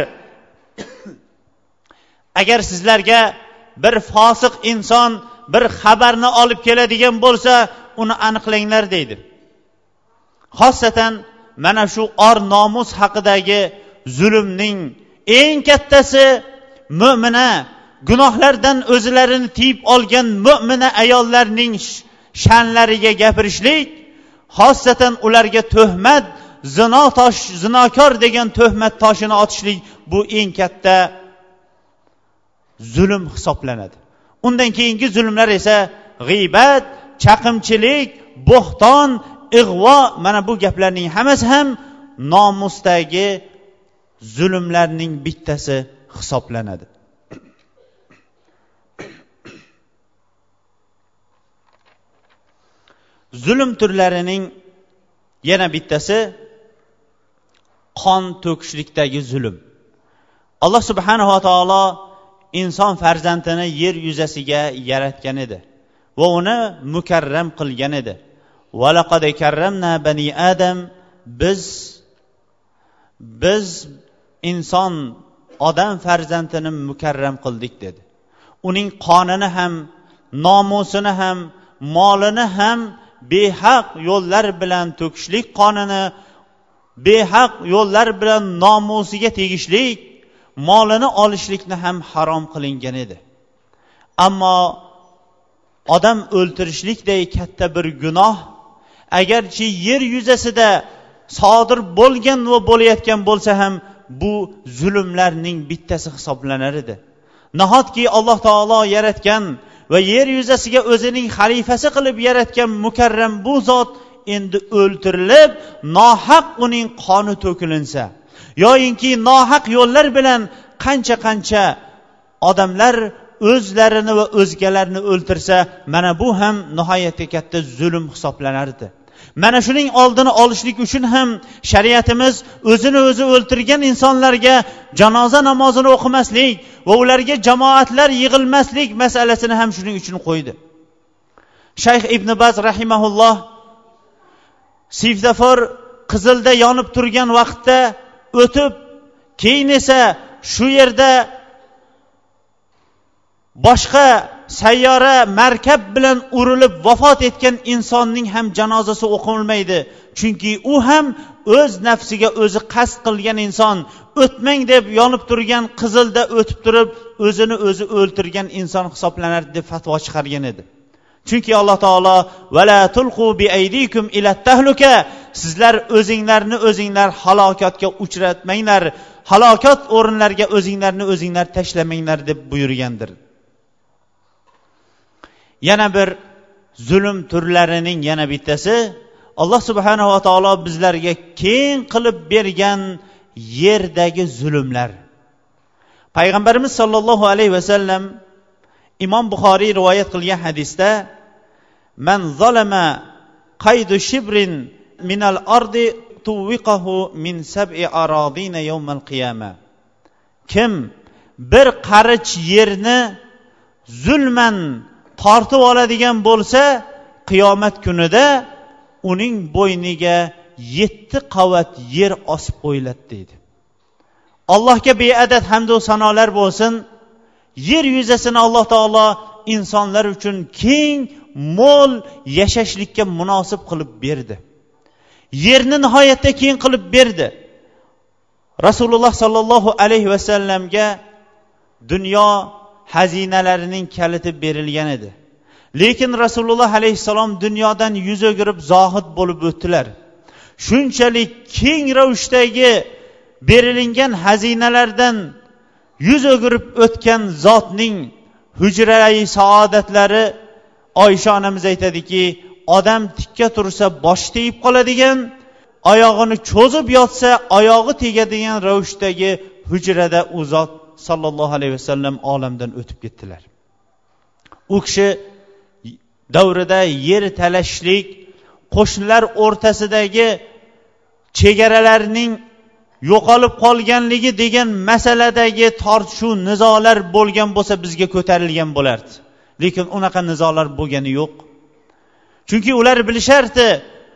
agar sizlarga bir fosiq inson bir xabarni olib keladigan bo'lsa, uni aniqlanglar deydi. Xosatan mana shu nomus haqidagi zulmning eng kattasi mu'mina, gunohlardan o'zlarini tiyib olgan mu'mina ayollarning sha'nlariga gapirishlik, xosatan ularga tuhmat, zinokor degan tuhmat toshini otishlik, bu eng katta zulm hisoblanadi. Undan keyingi zulmlar esa g'iybat, chaqimchilik, bo'xton, ig'vo, mana bu gaplarning hammasi ham nomusdagi zulmlarning bittasi hisoblanadi. Zulm turlarining yana bittasi qon to'kishlikdagi zulm. Alloh subhanahu va taolo inson farzandini yer yuzasiga yaratgan edi va uni mukarram qilgan edi. Va laqad karramna bani adam, biz inson odam farzandini mukarram qildik dedi. Uning qonini ham, nomusini ham, molini ham behaq yo'llar bilan to'kishlik, qonini behaq yo'llar bilan nomusiga tegishlik, molini olishlikni ham harom qilingan edi. Ammo odam o'ltirishlikdek katta bir gunoh agarchi yer yuzasida sodir bo'lgan va bo'layotgan bo'lsa ham bu zulmlarning bittasi hisoblanar edi. Nahotki Alloh taolo yaratgan va yer yuzasiga o'zining xalifasi qilib yaratgan mukarram bu zot endi o'ltirilib, nohaq uning qoni to'kilinsa, yoyinki nohaq yo'llar bilan qancha odamlar o'zlarini va o'zgalarni o'ltirsa, mana bu ham nihoyatda katta zulm hisoblanardi. Mana shuning oldini olishlik uchun ham shariatimiz o'zini o'zi o'ltirgan insonlarga janoza namozini o'qimaslik va ularga jamoatlar yig'ilmaslik masalasini ham shuning uchun qo'ydi. Shayx Ibn Baz rahimahulloh Sivdafor Qizilda yonib turgan vaqtda o'tib, keyin esa shu yerda boshqa sayyora markab bilan urilib vafot etgan insonning ham janozasi o'qilmaydi. Chunki u ham o'z nafsiga o'zi qasd qilgan inson, o'tmang deb yonib turgan Qizilda o'tib turib o'zini o'zi o'ltirgan inson hisoblanadi deb fatvo chiqargan edi. Chunki Alloh taolo "Vala tulqu bi aydikum ila tahluka", sizlar o'zinglar halokatga uchratmanglar, halokat o'rinlariga o'zinglar tashlamanglar deb buyurgandir. Yana bir zulm turlarining yana bittasi Alloh subhanahu va taolo bizlarga keng qilib bergan yerdagi zulmlar. Payg'ambarimiz sollallohu alayhi va sallam Imom Buxoriy rivoyat qilgan hadisda "Man zalama qaydu shibrin minal ardi tuwiqahu min sab'i aradina yawmal qiyama", kim bir qarich yerni zulman tortib oladigan bo'lsa, qiyomat kunida uning bo'yniga 7 qavat yer osib qo'yiladi deydi. Allohga beadad hamd va sanolar bo'lsin. Yer yuzasini Alloh taolo insonlar uchun keng, mo'l yashashlikka munosib qilib berdi. Yerni nihoyatda keng qilib berdi. Rasululloh sallallohu alayhi va sallamga dunyo xazinalarining kaliti berilgan edi. Lekin Rasululloh alayhisalom dunyodan yuz o'girib zohid bo'lib o'tdilar. Shunchalik keng ravishdagi berilgan xazinalardan yuz o'girib o'tgan zotning hujrai saodatlari Oysha onamiz aytadiki, odam tikka tursa boshi tegib qoladigan, oyog'ini cho'zib yotsa oyog'i tegadigan ravishdagi hujrada u zot sallallohu alayhi vasallam olamdan o'tib ketdilar. U kishi davrida yer talashlik, qo'shnilar o'rtasidagi chegaralarning yo'qolib qolganligi degan masaladagi tortishuv, nizolar bo'lgan bo'lsa bizga ko'tarilgan bo'lardi. Lekin unaqa nizolar bo'lgani yo'q. Chunki ular bilishardi,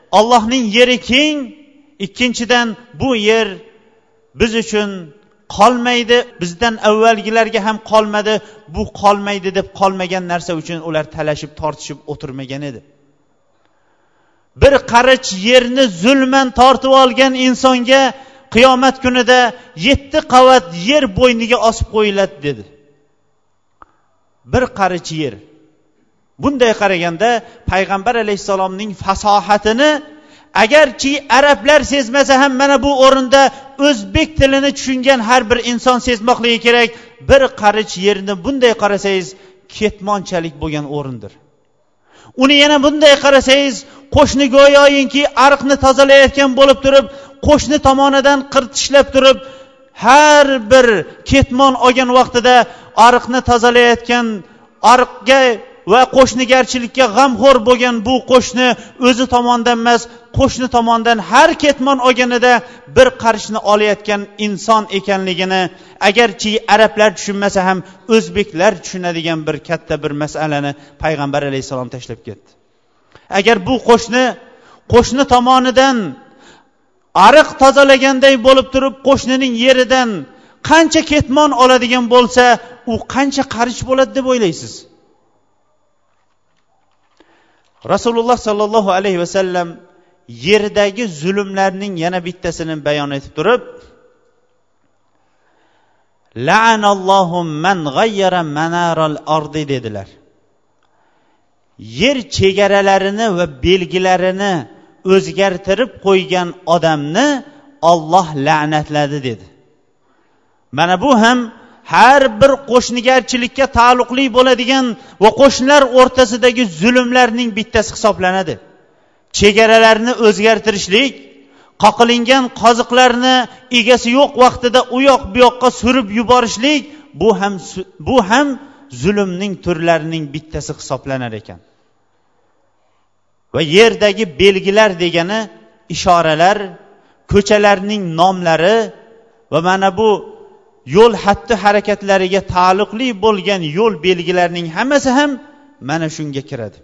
Allohning yeri keng, ikkinchidan bu yer biz uchun qolmaydi, bizdan avvalgilarga ham qolmadi, bu qolmaydi deb qolmagan narsa uchun ular talashib tortishib o'tirmagan edi. Bir qarich yerni zulman tortib olgan insonga qiyomat kunida 7 qavat yer bo'yniga osib qo'yiladi dedi. Bir qarich yer. Bunday qaraganda payg'ambar alayhisalomning fasohatini agarchi arablar sezmasa ham mana bu o'rinda o'zbek tilini tushungan har bir inson sezmoqligi kerak. Bir qarich yerni bunday qarasangiz ketmonchalik bo'lgan o'rindir. Uni yana bunday qarasangiz qo'shni go'yoyinki ariqni tozalayotgan bo'lib turib, qo'shni tomonidan qirtishlab turib, har bir ketmon olgan vaqtida ariqni tozalayotgan, ariqga va qo'shnigarchilikka g'amxo'r bo'lgan bu qo'shni o'zi tomonidan emas, qo'shni tomonidan har ketmon olganida bir qarichni olayotgan inson ekanligini agarchi arablar tushunmasa ham o'zbeklar tushunadigan bir katta bir masalani payg'ambar alayhisalom tashlab ketdi. Agar bu qo'shni tomonidan ariq tozalaganday bo'lib turib qo'shnining yeridan qancha ketmon oladigan bo'lsa, u qancha qarich bo'ladi deb o'ylaysiz? Rasululloh sallallohu alayhi vasallam yerdagi zulmlarning yana bittasini bayon etib turib, la'anallohu man ghayyara manaral ardi dedilar. Yer chegaralarini va belgilarini o'zgartirib qo'ygan odamni Alloh la'natladi dedi. Mana bu ham har bir qo'shnigarchilikka taalluqli bo'ladigan va qo'shnilar o'rtasidagi zulmlarning bittasi hisoblanadi. Chegaralarni o'zgartirishlik, qoqilingan qoziqlarni egasi yo'q vaqtida u yoq bu yoqqa surib yuborishlik, bu ham zulmning turlarining bittasi hisoblanar ekan. Va yerdagi belgilar degani ishoralar, ko'chalarning nomlari va mana bu yo'l xatti harakatlariga taalluqli bo'lgan yo'l belgilarining hammasi ham mana shunga kiradi.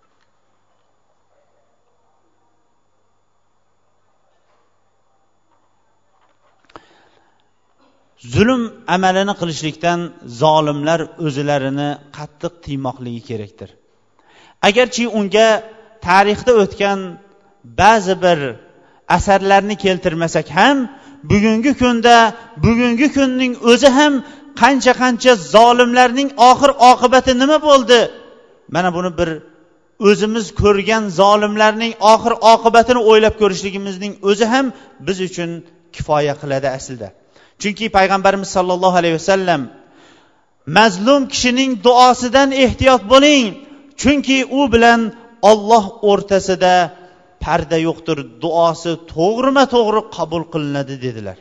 Zulm amalini qilishlikdan zolimlar o'zlarini qattiq tiymoqligi kerakdir. Agarchi unga tarixda o'tgan ba'zi bir asarlarni keltirmasak ham, bugungi kunning o'zi ham qancha zolimlarning oxir oqibati nima bo'ldi? Mana buni bir o'zimiz ko'rgan zolimlarning oxir oqibatini o'ylab ko'rishligimizning o'zi ham biz uchun kifoya qiladi aslida. Chunki payg'ambarimiz sollallohu alayhi vasallam mazlum kishining duosidan ehtiyot bo'ling, chunki u bilan Alloh o'rtasida parda yo'qdir, duosi to'g'rima-to'g'ri qabul qilinadi dedilar.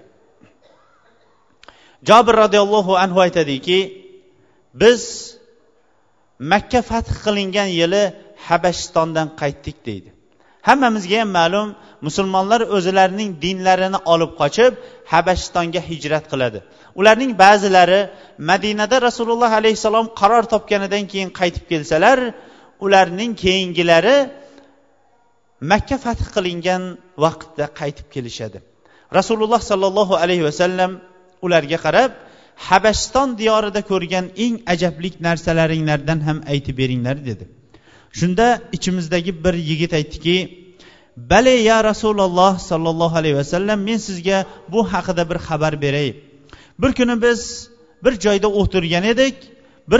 Jabir radhiyallohu anhu aytadiki, biz Makka fath qilingan yili Habashistondan qaytdik deydi. Hammamizga ham ma'lum, musulmonlar o'zlarining dinlarini olib qochib Habashistonga hijrat qiladi. Ularning ba'zilari Madinada Rasululloh alayhisalom qaror topganidan keyin qaytib kelsalar, ularning keyingilari Makka fath qilingan vaqtda qaytib kelishadi. Rasululloh sallallohu alayhi vasallam ularga qarab, Habashiston diyorida ko'rgan eng ajablik narsalaringlardan ham aytib beringlar dedi. Shunda ichimizdagi bir yigit aytdiki, "Bale ya Rasululloh sallallohu alayhi vasallam, men sizga bu haqida bir xabar beray. Bir kuni biz bir joyda o'tirgan edik, bir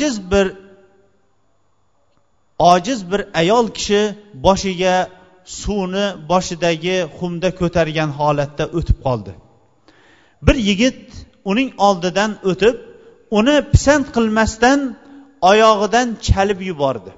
ojiz bir ayol kishi boshiga suvni boshidagi xumda ko'targan holatda o'tib qoldi. Bir yigit uning oldidan o'tib, uni pisand qilmasdan oyog'idan chalib yubordi.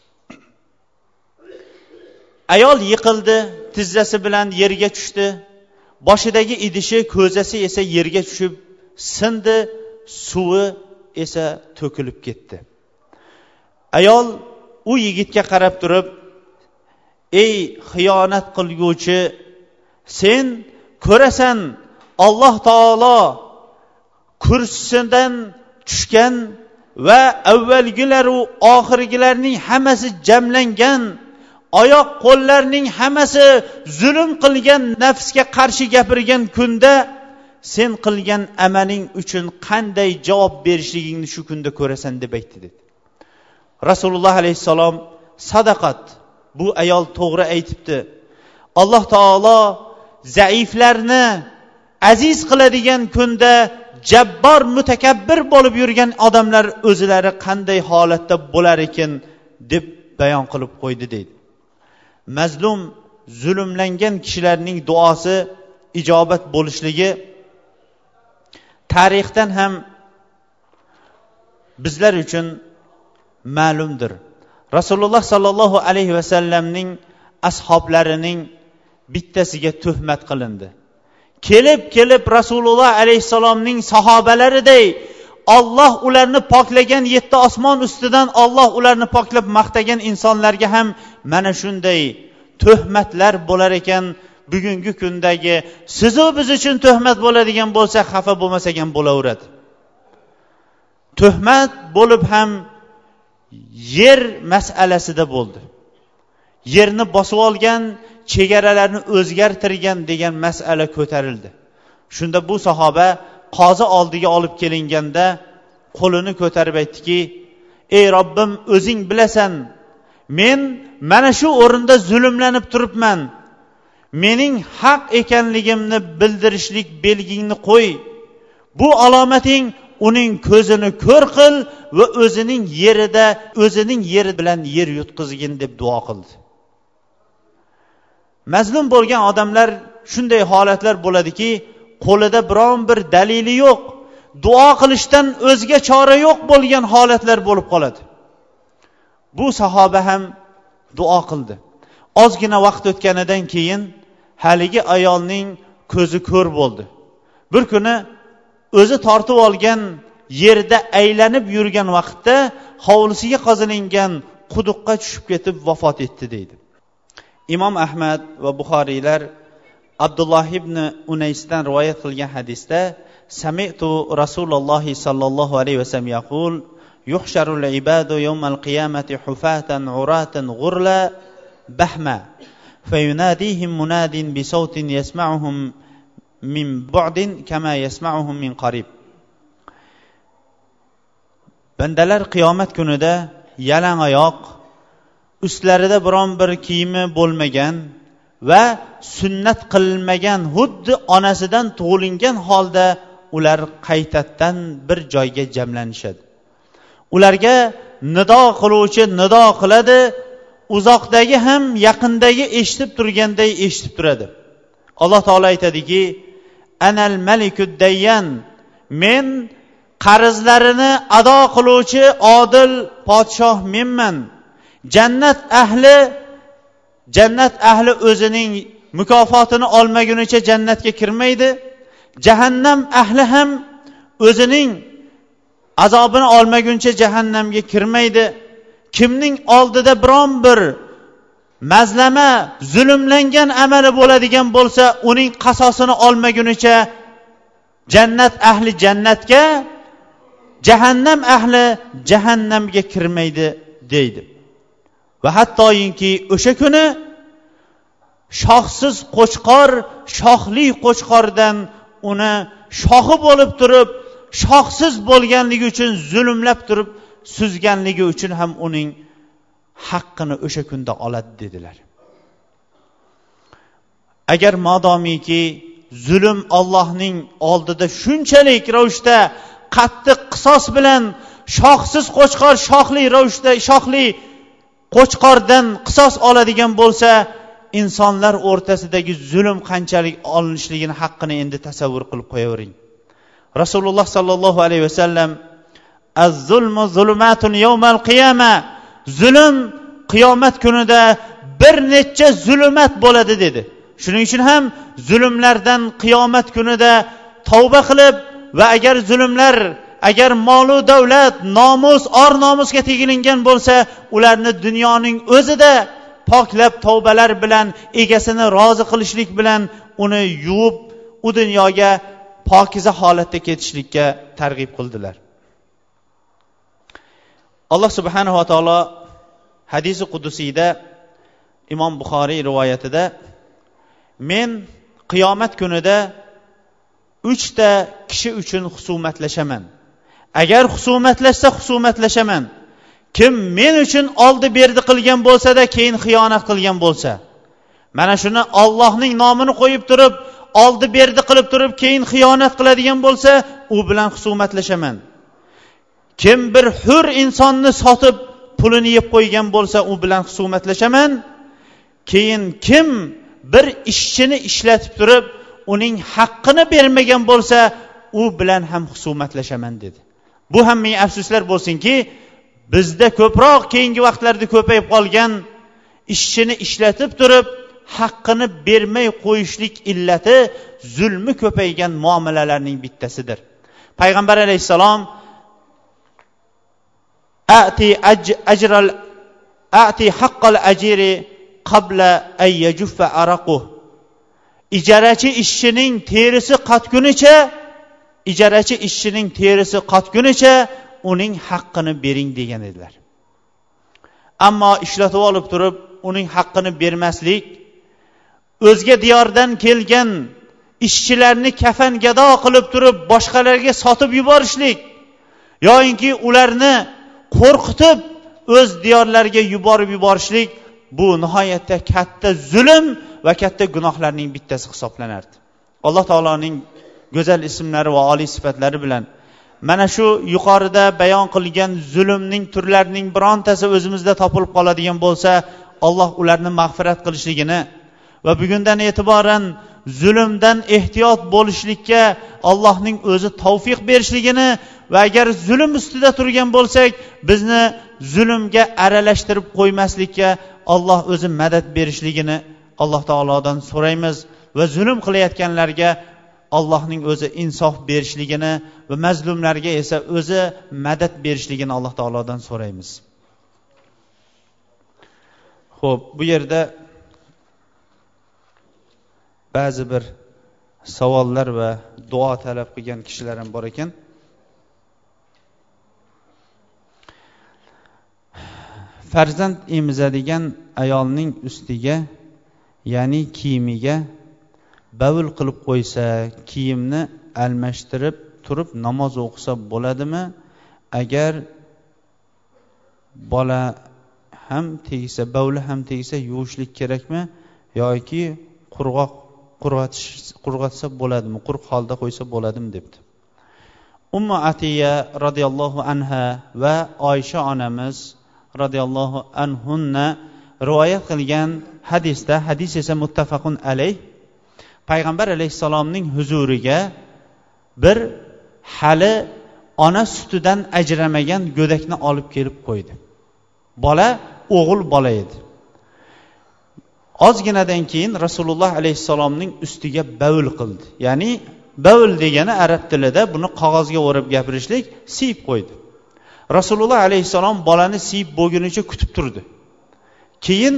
Ayol yiqildi, tizzasi bilan yerga tushdi. Boshidagi idishi, ko'zasi esa yerga tushib sindi, suvi esa to'kilib ketdi. Ayol u yigitga qarab turib, "Ey xiyonat qilguvchi, sen ko'rasan Alloh taolo kursisidan tushgan va avvalgilar va oxirgilarning hammasi jamlangan oyoq qo'llarning hammasi zulm qilgan, nafsga qarshi gapirgan kunda sen qilgan amaling uchun qanday javob berishligingni shu kunda ko'rasan deb aytdi dedi. Rasululloh alayhissalom sadaqat, bu ayol to'g'ri aytibdi. Alloh taolo zaiflarni aziz qiladigan kunda jabbor mutakabbir bo'lib yurgan odamlar o'zlari qanday holatda bo'lar ekan deb bayon qilib qo'ydi deydi. Mazlum, zulmlangan kishilarning duosi ijobat bo'lishligi tarixdan ham bizlar uchun ma'lumdir. Rasululloh sallallohu alayhi vasallamning ashablarining bittasiga tuhmat qilindi. Kelib Rasululloh alayhissalomning sahobalariday Alloh ularni poklagan, 7 osmon ustidan Alloh ularni poklab maqtagan insonlarga ham mana shunday tuhmatlar bo'lar ekan. Bugungi kundagi sizu biz uchun tuhmat bo'ladigan bo'lsa xafa bo'lmasak ham bo'laveradi. Tuhmat bo'lib ham yer masalasida bo'ldi. Yerni bosib olgan, chegaralarni o'zgartirgan degan masala ko'tarildi. Shunda bu sahoba qozi oldiga olib kelinganda qo'lini ko'tarib aytdiki: "Ey Robbim, o'zing bilasan, men mana shu o'rinda zulmlanib turibman. Mening haq ekanligimni bildirishlik belgingni qo'y. Bu alomating uning ko'zini ko'r qil va o'zining yeri bilan yer yutqizgin" deb duo qildi. Mazlum bo'lgan odamlar shunday holatlar bo'ladiki, qo'lida biron bir dalili yo'q, duo qilishdan o'zga chora yo'q bo'lgan holatlar bo'lib qoladi. Bu sahoba ham duo qildi. Ozgina vaqt o'tganidan keyin haligi ayolning ko'zi ko'r bo'ldi. Bir kuni o'zi tortib olgan yerda aylanib yurgan vaqtda hovlisiga qazilingan quduqqa tushib ketib vafot etdi deydi. Imom Ahmad va Buxoriylar Abdulloh ibn Unaysdan rivoyat qilgan hadisda sami'tu Rasululloh sallallohu alayhi vasallam yaqul: "Yuhsharul ibadu yawmal qiyamati hufatan uratan ghurla bahma fayunadihim munadin bi sautin yasma'uhum min bu'din kama yasma'uhum min qarib." Bandalar qiyomat kunida yalang oyoq, ustlarida biron bir kiyimi bo'lmagan va sunnat qilinmagan, xuddi onasidan tug'ilgan holda ular qaytadan bir joyga jamlanishadi. Ularga nido qiluvchi nido qiladi, uzoqdagi ham yaqindagi eshitib turganday eshitib turadi. Alloh taolo aytadiki: "Anal malikud dayyan", men qarzlarini ado qiluvchi odil podshoh menman. Jannat ahli o'zining mukofotini olmagunicha jannatga kirmaydi. Jahannam ahli ham o'zining azobini olmaguncha jahannamga kirmaydi. Kimning oldida biron bir mazlama, zulmlangan amali bo'ladigan bo'lsa, uning qasosini olmagunicha jannat ahli jannatga, jahannam ahli jahannamga kirmaydi deydi. Va hattoyinki o'sha kuni shoxsiz qo'chqor shoxli qo'chqordan uni shoxi bo'lib turib, shoxsiz bo'lganligi uchun zulmlab turib suzganligi uchun ham uning haqqini o'sha kunda oladi dedilar. Agar modomiki zulm Allohning oldida shunchalik ravishda qattiq qisos bilan shoxsiz qo'chqor shoxli qo'chqordan qisos oladigan bo'lsa, insonlar o'rtasidagi zulm qanchalik olinishligini haqqini endi tasavvur qilib qo'yavering. Rasululloh sallallohu alayhi vasallam az-zulmu zulumatun yawmal qiyama, zulm qiyomat kunida bir necha zulmat bo'ladi dedi. Shuning uchun ham zulmlardan qiyomat kunida tavba qilib va agar molu davlat, nomus, or-nomusga tegilingan bo'lsa, ularni dunyoning o'zida poklab tavbalar bilan egasini rozi qilishlik bilan uni yuvib, u dunyoga pokiza holatda ketishlikka targ'ib qildilar. Alloh subhanahu va taolo hadisi qudusiyda imom Buxoriy rivoyatida, men qiyomat kunida 3 ta kishi uchun husumatlashaman. Agar husumatlashaman. Kim men uchun oldi berdi qilgan bo'lsa-da, keyin xiyonat qilgan bo'lsa, mana shuni Allohning nomini qo'yib turib, oldi berdi qilib turib, keyin xiyonat qiladigan bo'lsa, u bilan husumatlashaman. Kim bir hur insonni sotib pulini yeb qo'ygan bo'lsa, u bilan husumatlashaman. Keyin kim bir ishchini ishlatib turib, uning haqqini bermagan bo'lsa, u bilan ham husumatlashaman dedi. Bu ham ming afsuslar bo'lsinki, bizda ko'proq keyingi vaqtlarda ko'payib qolgan ishchini ishlatib turib haqqini bermay qo'yishlik illati zulmi ko'paygan muomalalarning bittasidir. Payg'ambar alayhisalom ati haqqal ajiri qabla ay yajuffa araquh. Ijarachi ishchining terisi qotgunicha uning haqqini bering degan edilar. Ammo ishlatib olib turib uning haqqini bermaslik, o'zga diyordan kelgan ishchilarni kafan gado qilib turib boshqalarga sotib yuborishlik yoki ularni qo'rqitib o'z diyorlariga yuborishlik, bu nihoyatda katta zulm va katta gunohlarning bittasi hisoblanardi. Alloh taoloning go'zal ismlari va oliy sifatlari bilan mana shu yuqorida bayon qilgan zulmning turlarining birontasi o'zimizda topilib qoladigan bo'lsa, Alloh ularni mag'firat qilishligini va bugundan e'tiboran zulmdan ehtiyot bo'lishlikka Allohning o'zi tavfiq berishligini va agar zulm ustida turgan bo'lsak, bizni zulmga aralashtirib qo'ymaslikka Alloh o'zi madad berishligini Alloh taolodan so'raymiz va zulm qilayotganlarga Allohning o'zi insof berishligini va mazlumlarga esa o'zi madad berishligini Alloh taolodan so'raymiz. Xo'p, bu yerda ba'zi bir savollar va duo talab qilgan kishilar ham bor ekan. Farzand emizadigan ayolning ustiga, ya'ni kiyimiga bavul qilib qo'ysa, kiyimni almashtirib turib namoz o'qisa bo'ladimi? Agar bola ham tegsa, bavli ham tegsa yuvishlik kerakmi yoki qurg'atsa bo'ladimi? Quruq holda qo'ysa bo'ladimi debdi. Ummu Atiya radhiyallohu anha va Oysha onamiz radhiyallohu anhunna rivoyat qilgan hadisda, hadis esa muttafaqun alayh, Payg'ambar alayhisalomning huzuriga bir hali ona sutidan ajramagan go'dakni olib kelib qo'ydi. Bola o'g'il bola edi. Ozginadan keyin Rasululloh alayhisalomning ustiga bavul qildi. Ya'ni bavul degani arab tilida buni qog'ozga o'rab gapirishlik, siyib qo'ydi. Rasululloh alayhisalom bolani siyib bo'lgunicha kutib turdi. Keyin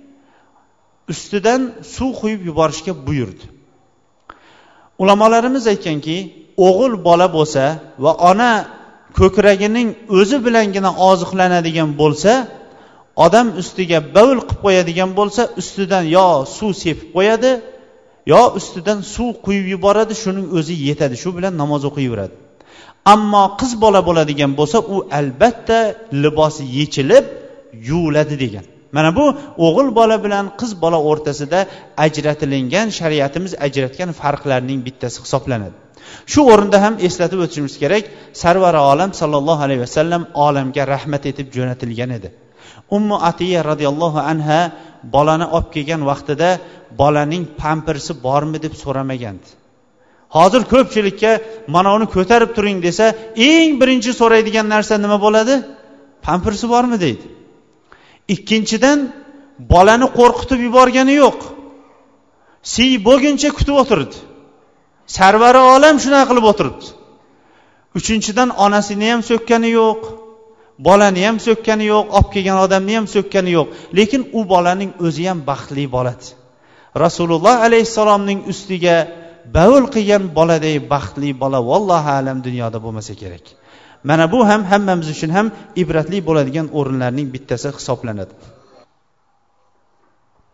ustidan suv quyib yuborishga buyurdi. Ulamolarimiz aytganki, o'g'il bola bo'lsa va ona ko'kragining o'zi bilangina oziqlanadigan bo'lsa, odam ustiga bavul qilib qo'yadigan bo'lsa, ustidan yo suv sepib qo'yadi, yo ustidan suv quyib yuboradi, shuning o'zi yetadi. Shu bilan namoz o'qiyveradi. Ammo qiz bola bo'ladigan bo'lsa, u albatta libosi yechilib yuviladi degan. Mana bu o'g'il bola bilan qiz bola o'rtasida ajratilingan, shariatimiz ajratgan farqlarning bittasi hisoblanadi. Shu o'rinda ham eslatib o'tishimiz kerak, Sarvar olam sallallohu alayhi vasallam olamga rahmat etib jo'natilgan edi. Ummu Atiya radhiyallohu anha bolani olib kelgan vaqtida bolaning pampersi bormi deb so'ramagandi. Hozir ko'pchilikka mana uni ko'tarib turing desa, eng birinchi so'raydigan narsa nima bo'ladi? Pampersi bormi deydi. Ikkinchidan, bolani qo'rqitib yuborgani yo'q. Siy bo'lguncha kutib o'tirdi. Sarvari olam shunaqa qilib o'tiribdi. Uchinchidan, onasini ham so'kkani yo'q, bolani ham so'kkani yo'q, olib kelgan odamni ham so'kkani yo'q. Lekin u bolaning o'zi ham baxtli bo'ladi. Rasululloh alayhisalomning ustiga bavul qilgan boladek baxtli bola vallohu alam dunyoda bo'lmasa kerak. Mana bu ham hammamiz uchun ham ibratli bo'ladigan o'rinlarning bittasi hisoblanadi.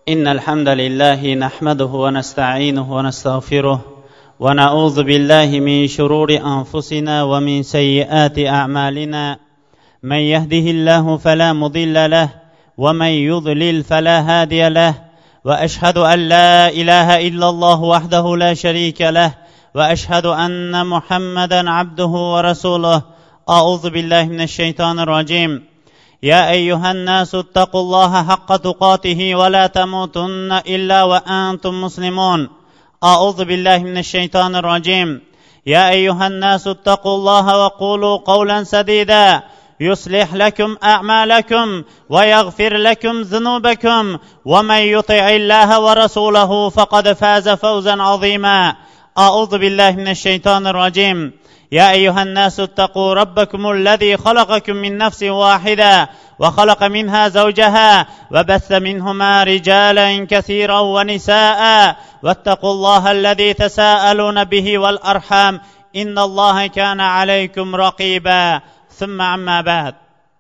إن الحمد لله نحمده ونستعينه ونستغفره ونعوذ بالله من شرور أنفسنا ومن سيئات أعمالنا من يهده الله فلا مضل له ومن يضلل فلا هادي له وأشهد أن لا إله إلا الله وحده لا شريك له وأشهد أن محمدا عبده ورسوله أعوذ بالله من الشيطان الرجيم يا أيها الناس اتقوا الله حق تقاته ولا تموتن إلا وأنتم مسلمون أعوذ بالله من الشيطان الرجيم يا أيها الناس اتقوا الله وقولوا قولا سديدا يصلح لكم أعمالكم ويغفر لكم ذنوبكم ومن يطع الله ورسوله فقد فاز فوزا عظيما أعوذ بالله من الشيطان الرجيم يا أيها الناس اتقوا ربكم الذي خلقكم من نفس واحدة وخلق منها زوجها وبث منهما رجالا كثيرا ونساء واتقوا الله الذي تساءلون به والأرحام إن الله كان عليكم رقيبا ثم أما بعد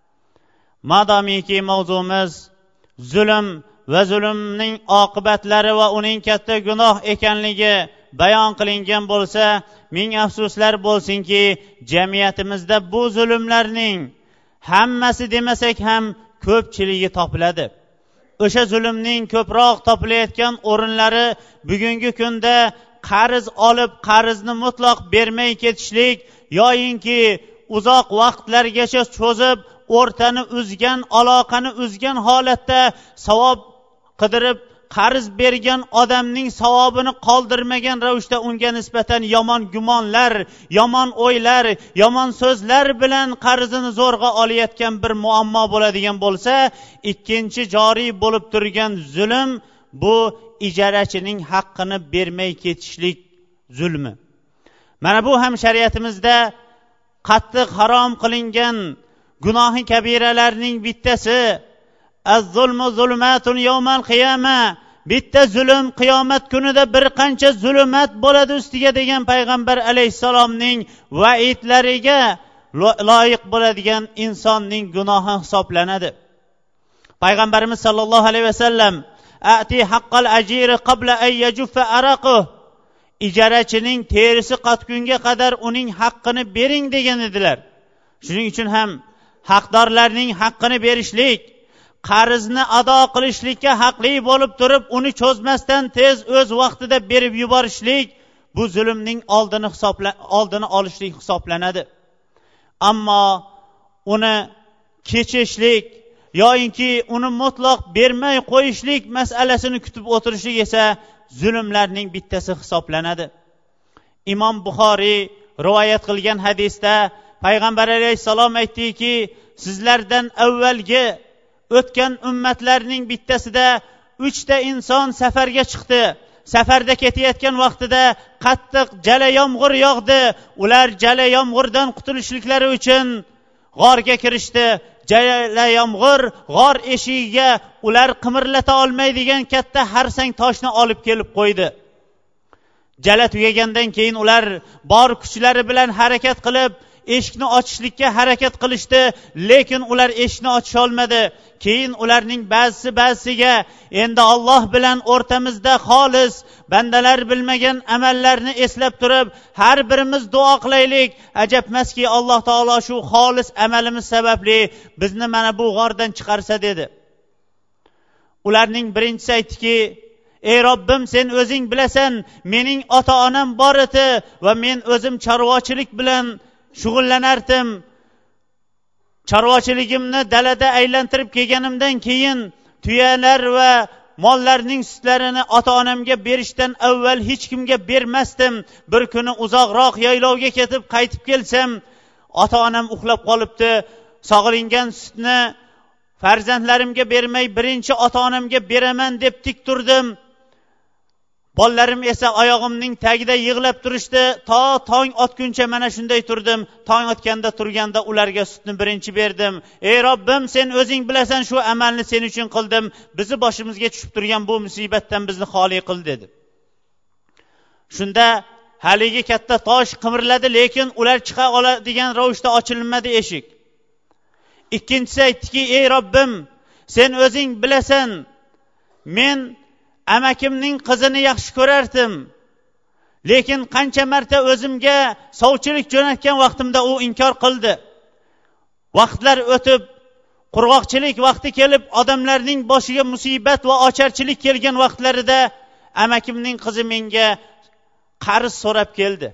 مادامiki mavzumuz zulm va zulmning oqibatlari va uning katta gunoh ekanligi bayon qilingan bo'lsa, ming afsuslar bo'lsinki, jamiyatimizda bu zulmlarning hammasi demasak ham ko'pchiligi topiladi. O'sha zulmning ko'proq topilayotgan o'rinlari bugungi kunda qarz olib, qarzni mutlaq bermay ketishlik yoyinki uzoq vaqtlargacha cho'zib, o'rtani uzgan, aloqani uzgan holatda savob qidirib qarz bergan odamning savobini qoldirmagan ravishda unga nisbatan yomon gumonlar, yomon o'ylar, yomon so'zlar bilan qarzini zo'rg'a olayotgan bir muammo bo'ladigan bo'lsa, ikkinchi joriy bo'lib turgan zulm bu ijarachining haqqini bermay ketishlik zulmi. Mana bu ham shariatimizda qattiq harom qilingan gunohi kabiralarning bittasi. Az-zulmu zulmatun yawmal qiyama. Bitta zulm qiyomat kunida bir qancha zulmat bo'ladi ustiga degan payg'ambar alayhisalomning vaidlariga loyiq bo'ladigan insonning gunohi hisoblanadi. Payg'ambarimiz sallallohu alayhi vasallam ati haqqal ajiri qabla an yajuffa araquh. Ijarachining terisi qatgunga qadar uning haqqini bering degan edilar. Shuning uchun ham haqdorlarning haqqini berishlik, qarzni ado qilishlikka haqli bo'lib turib, uni cho'zmasdan tez o'z vaqtida berib yuborishlik bu zulmning oldini olishlik hisoblanadi. Ammo uni kechishlik yoyinki uni mutlaq bermay qo'yishlik masalasini kutib o'tirishlik esa zulmlarning bittasi hisoblanadi. Imom Buxoriy rivoyat qilgan hadisda payg'ambar alayhisalom aytdiki, sizlardan avvalgi o'tgan ummatlarning bittasida 3 ta inson safarga chiqdi. Safarda ketayotgan vaqtida qattiq jala yomg'ir yog'di. Ular jala yomg'irdan qutulishliklari uchun g'orga kirishdi. Jala yomg'ir g'or eshigiga ular qimirlata olmaydigan katta harsang toshni olib kelib qo'ydi. Jala tugagandan keyin ular bor kuchlari bilan harakat qilib eshikni ochishlikka harakat qilishdi, lekin ular eshikni ochisha olmadi. Keyin ularning ba'zisiga endi Alloh bilan o'rtamizda xolis bandalar bilmagan amallarni eslab turib, har birimiz duo qilaylik. Ajabmaski Alloh taolo shu xolis amalimiz sababli bizni mana bu g'ordan chiqarsa dedi. Ularning birinchisi aytdiki, ey Robbim, sen o'zing bilasan, mening ota-onam bor edi va men o'zim chorvachilik bilan shug'ullanardim. Chorvachiligimni dalada aylantirib kelganimdan keyin tuyalar va mollarning sutlarini ota-onamga berishdan avval hech kimga bermasdim. Bir kuni uzoqroq yaylovga ketib qaytib kelsam, ota-onam uxlab qolibdi. Sog'ingan sutni farzandlarimga bermay birinchi ota-onamga beraman deb tik turdim. Bollarim esa oyog'imning tagida yig'lab turishdi. To tong otguncha mana shunday turdim. Tong otganda turganda ularga sutni birinchi berdim. Ey Robbim, sen o'zing bilasan, shu amalni sen uchun qildim. Bizni boshimizga tushib turgan bu musibatdan bizni xoli qil dedi. Shunda haligi katta tosh qimirladi, lekin ular chiqa oladigan ravishda ochilmadi eshik. Ikkinchisi aytdiki, ey Robbim, sen o'zing bilasan, men amakimning qizini yaxshi ko'rardim, lekin qancha marta o'zimga sovchilik jo'natgan vaqtimda u inkor qildi. Vaqtlar o'tib, qurg'oqchilik vaqti kelib, odamlarning boshiga musibat va ocharchilik kelgan vaqtlarida amakimning qizi menga qarz so'rab keldi.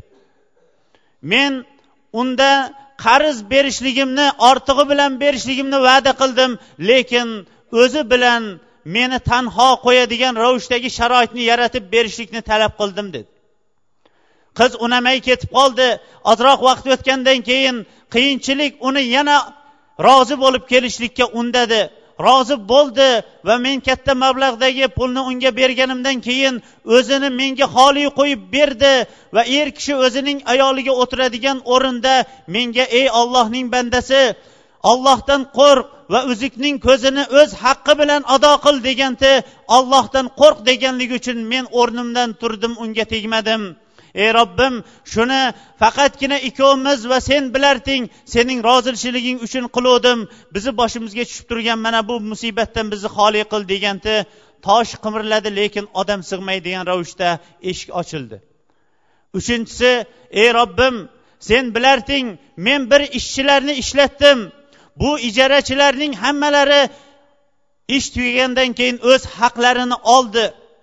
Men unda qarz berishligimni, ortig'i bilan berishligimni va'da qildim, lekin o'zi bilan meni tanho qo'yadigan ravishdagi sharoitni yaratib berishlikni talab qildim dedi. Qiz unamay ketib qoldi. Ozroq vaqt o'tgandan keyin qiyinchilik uni yana rozi bo'lib kelishlikka undadi. Rozi bo'ldi va men katta mablag'dagi pulni unga berganimdan keyin o'zini menga xoli qo'yib berdi va kishi o'zining ayoliga o'tiradigan o'rinda menga: "Ey Allohning bandasi, Allohdan qo'rq va uzukning ko'zini o'z haqqi bilan ado qil" deganda, Allohdan qo'rq deganligi uchun men o'rnimdan turdim, unga tegmadim. Ey Robbim, shuni faqatgina ikkovimiz va sen bilarding, sening roziliging uchun qildim. Bizi boshimizga tushib turgan mana bu musibatdan bizni xoli qil deganda, tosh qimirladi, lekin odam sig'maydigan ravishda eshik ochildi. Uchinchisi: ey Robbim, sen bilarding, men bir ishchilarni ishlatdim. Bu ijarachilarning hammalari ish tugagandan keyin o'z haqlarini oldi.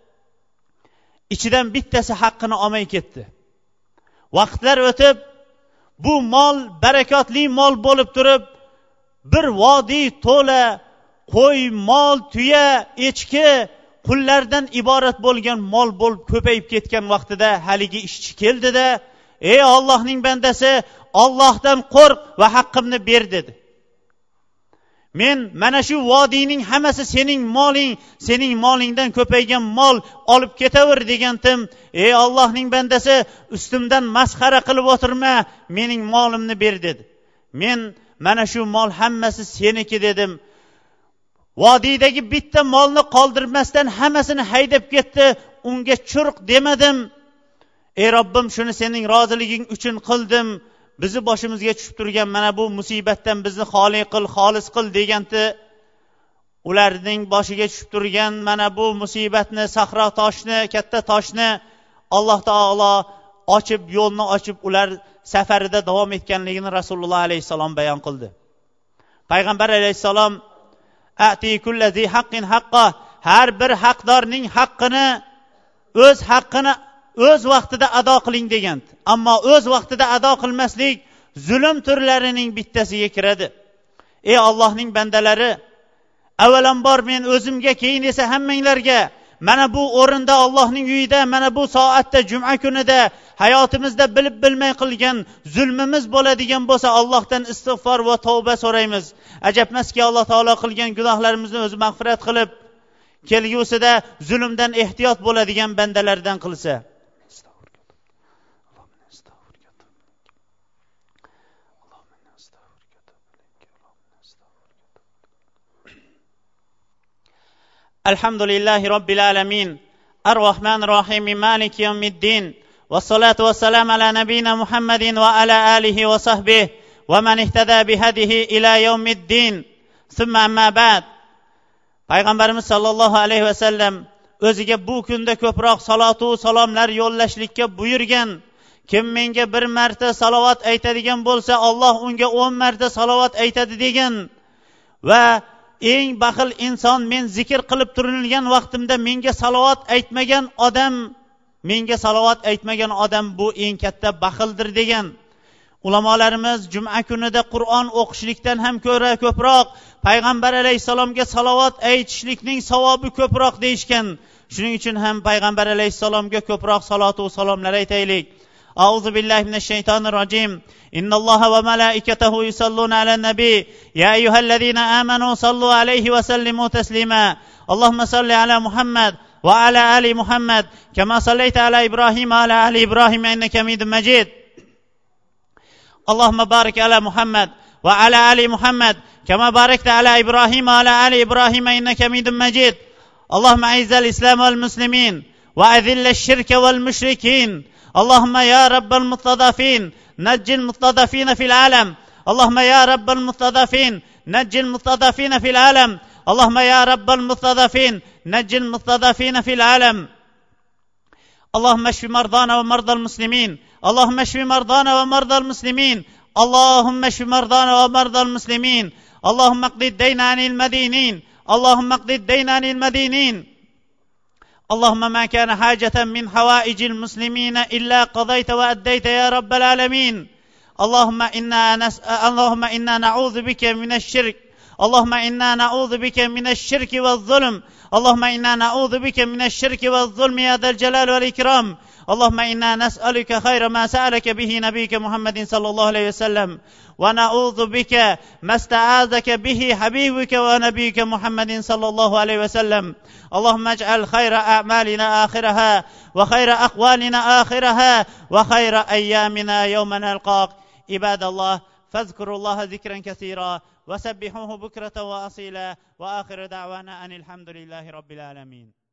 İçidan bittasi haqqini olmay ketdi. Vaqtlar o'tib, bu mol barakotli mol bo'lib turib, bir vodiy to'la qo'y, mol, tuya, echki, qullardan iborat bo'lgan mol bo'lib ko'payib ketgan vaqtida haligi ishchi keldi-da: "Ey Allohning bandasi, Allohdan qo'rq va haqqimni ber" dedi. Men mana shu vodiyning hammasi sening moling, sening molingdan ko'paygan mol olib ketaver degandim. Ey Allohning bandasi, ustimdan masxara qilib o'tirma, mening molimni ber dedi. Men mana shu mol hammasi seniki dedim. Vodiydagi bitta molni qoldirmasdan hammasini haydab ketdi. Unga churq demadim. Ey Robbim, shuni sening roziliging uchun qildim. Bizi boshimizga tushib turgan mana bu musibatdan bizni xoli qil, xolis qil deganda, ularning boshiga tushib turgan mana bu musibatni, sahro toshni, katta toshni Alloh taolo ochib, yo'lni ochib, ular safarida davom etganligini Rasululloh alayhisalom bayon qildi. Payg'ambar alayhisalom: "Ati kullazi haqqin haqqa", har bir haqdorning haqqini, o'z haqqini o'z vaqtida ado qiling degan. Ammo o'z vaqtida ado qilmaslik zulm turlarining bittasiga kiradi. Ey Allohning bandalari, avvalambor men o'zimga, keyin esa hammanglarga mana bu o'rinda, Allohning uyida, mana bu soatda, juma kunida hayotimizda bilib bilmay qilgan zulmimiz bo'ladigan bo'lsa, Allohdan istig'for va tavba so'raymiz. Ajabmaski, Alloh taolo qilgan gunohlarimizni o'zi mag'firat qilib, kelgusida zulmdan ehtiyot bo'ladigan bandalardan qilsa. Elhamdülillahi Rabbil alemin. Er-Rahmanir-Rahim. Maliki yevmiddin. Vessalatu vesselam ala nebina Muhammedin ve ala alihi ve sahbihi ve men ihtada bihadihi ila yevmiddin. Sümme amma ba'd. Payg'ambarimiz sallallohu alayhi ve sellem o'ziga bu kunda ko'proq salatu salomlar yo'llashlikka buyurgan. Kim menga bir marta salovat aytadigan bo'lsa, Alloh unga 10 marta salovat aytadi degan. Va eng baxil inson, men zikr qilib turilgan vaqtimda menga salovat aytmagan odam bu eng katta baxildir degan. Ulamolarimiz juma kunida Qur'on o'qishlikdan ham ko'ra ko'proq payg'ambar alayhisalomga salovat aytishlikning savobi ko'proq deyishgan. Shuning uchun ham payg'ambar alayhisalomga ko'proq salatu va salomlar aytaylik. A'udhu billahi minash shaytonir rojim. Innalloha va malaikatahu yusalluna alan nabi. Ya ayyuhallazina amanu sallu alayhi wa sallimu taslima. Allohumma salli ala Muhammad va ala ali Muhammad kama sallaita ala Ibrahim wa ala ali Ibrahim innaka Hamidum Majid. Allahumma barik ala Muhammad wa ala ali Muhammad kama barakta ala Ibrahim wa ala ali Ibrahim innaka Hamidum Majid. Allahumma a'izzal islam wal muslimin wa adhill ash-shirka wal mushrikin. اللهم يا رب المستضعفين نجي المستضعفين في العالم. اللهم يا رب المستضعفين نجي المستضعفين في العالم. اللهم يا رب المستضعفين نج المستضعفين في العالم. اللهم اشف مرضانا ومرضى المسلمين. اللهم اشف مرضانا ومرضى المسلمين. اللهم اشف مرضانا ومرضى المسلمين. اللهم اقض الدين عن المدينين. اللهم اقض الدين عن المدينين. اللهم ما كان حاجة من حوائج المسلمين إلا قضيت وأديت يا رب العالمين. اللهم إنا نعوذ بك من الشرك. اللهم إنا نعوذ بك من الشرك والظلم. اللهم إنا نعوذ بك من الشرك والظلم يا ذا الجلال والإكرام. اللهم إنا نسألك خير ما سألك به نبيك محمد صلى الله عليه وسلم، ونعوذ بك ما استعاذك به حبيبك ونبيك محمد صلى الله عليه وسلم. اللهم اجعل خير أعمالنا آخرها، وخير أقوالنا آخرها، وخير أيامنا يوم نلقاك. عباد الله، فاذكروا الله ذكرا كثيرا وسبحوه بكرة وأصيلا، وآخر دعوانا أن الحمد لله رب العالمين.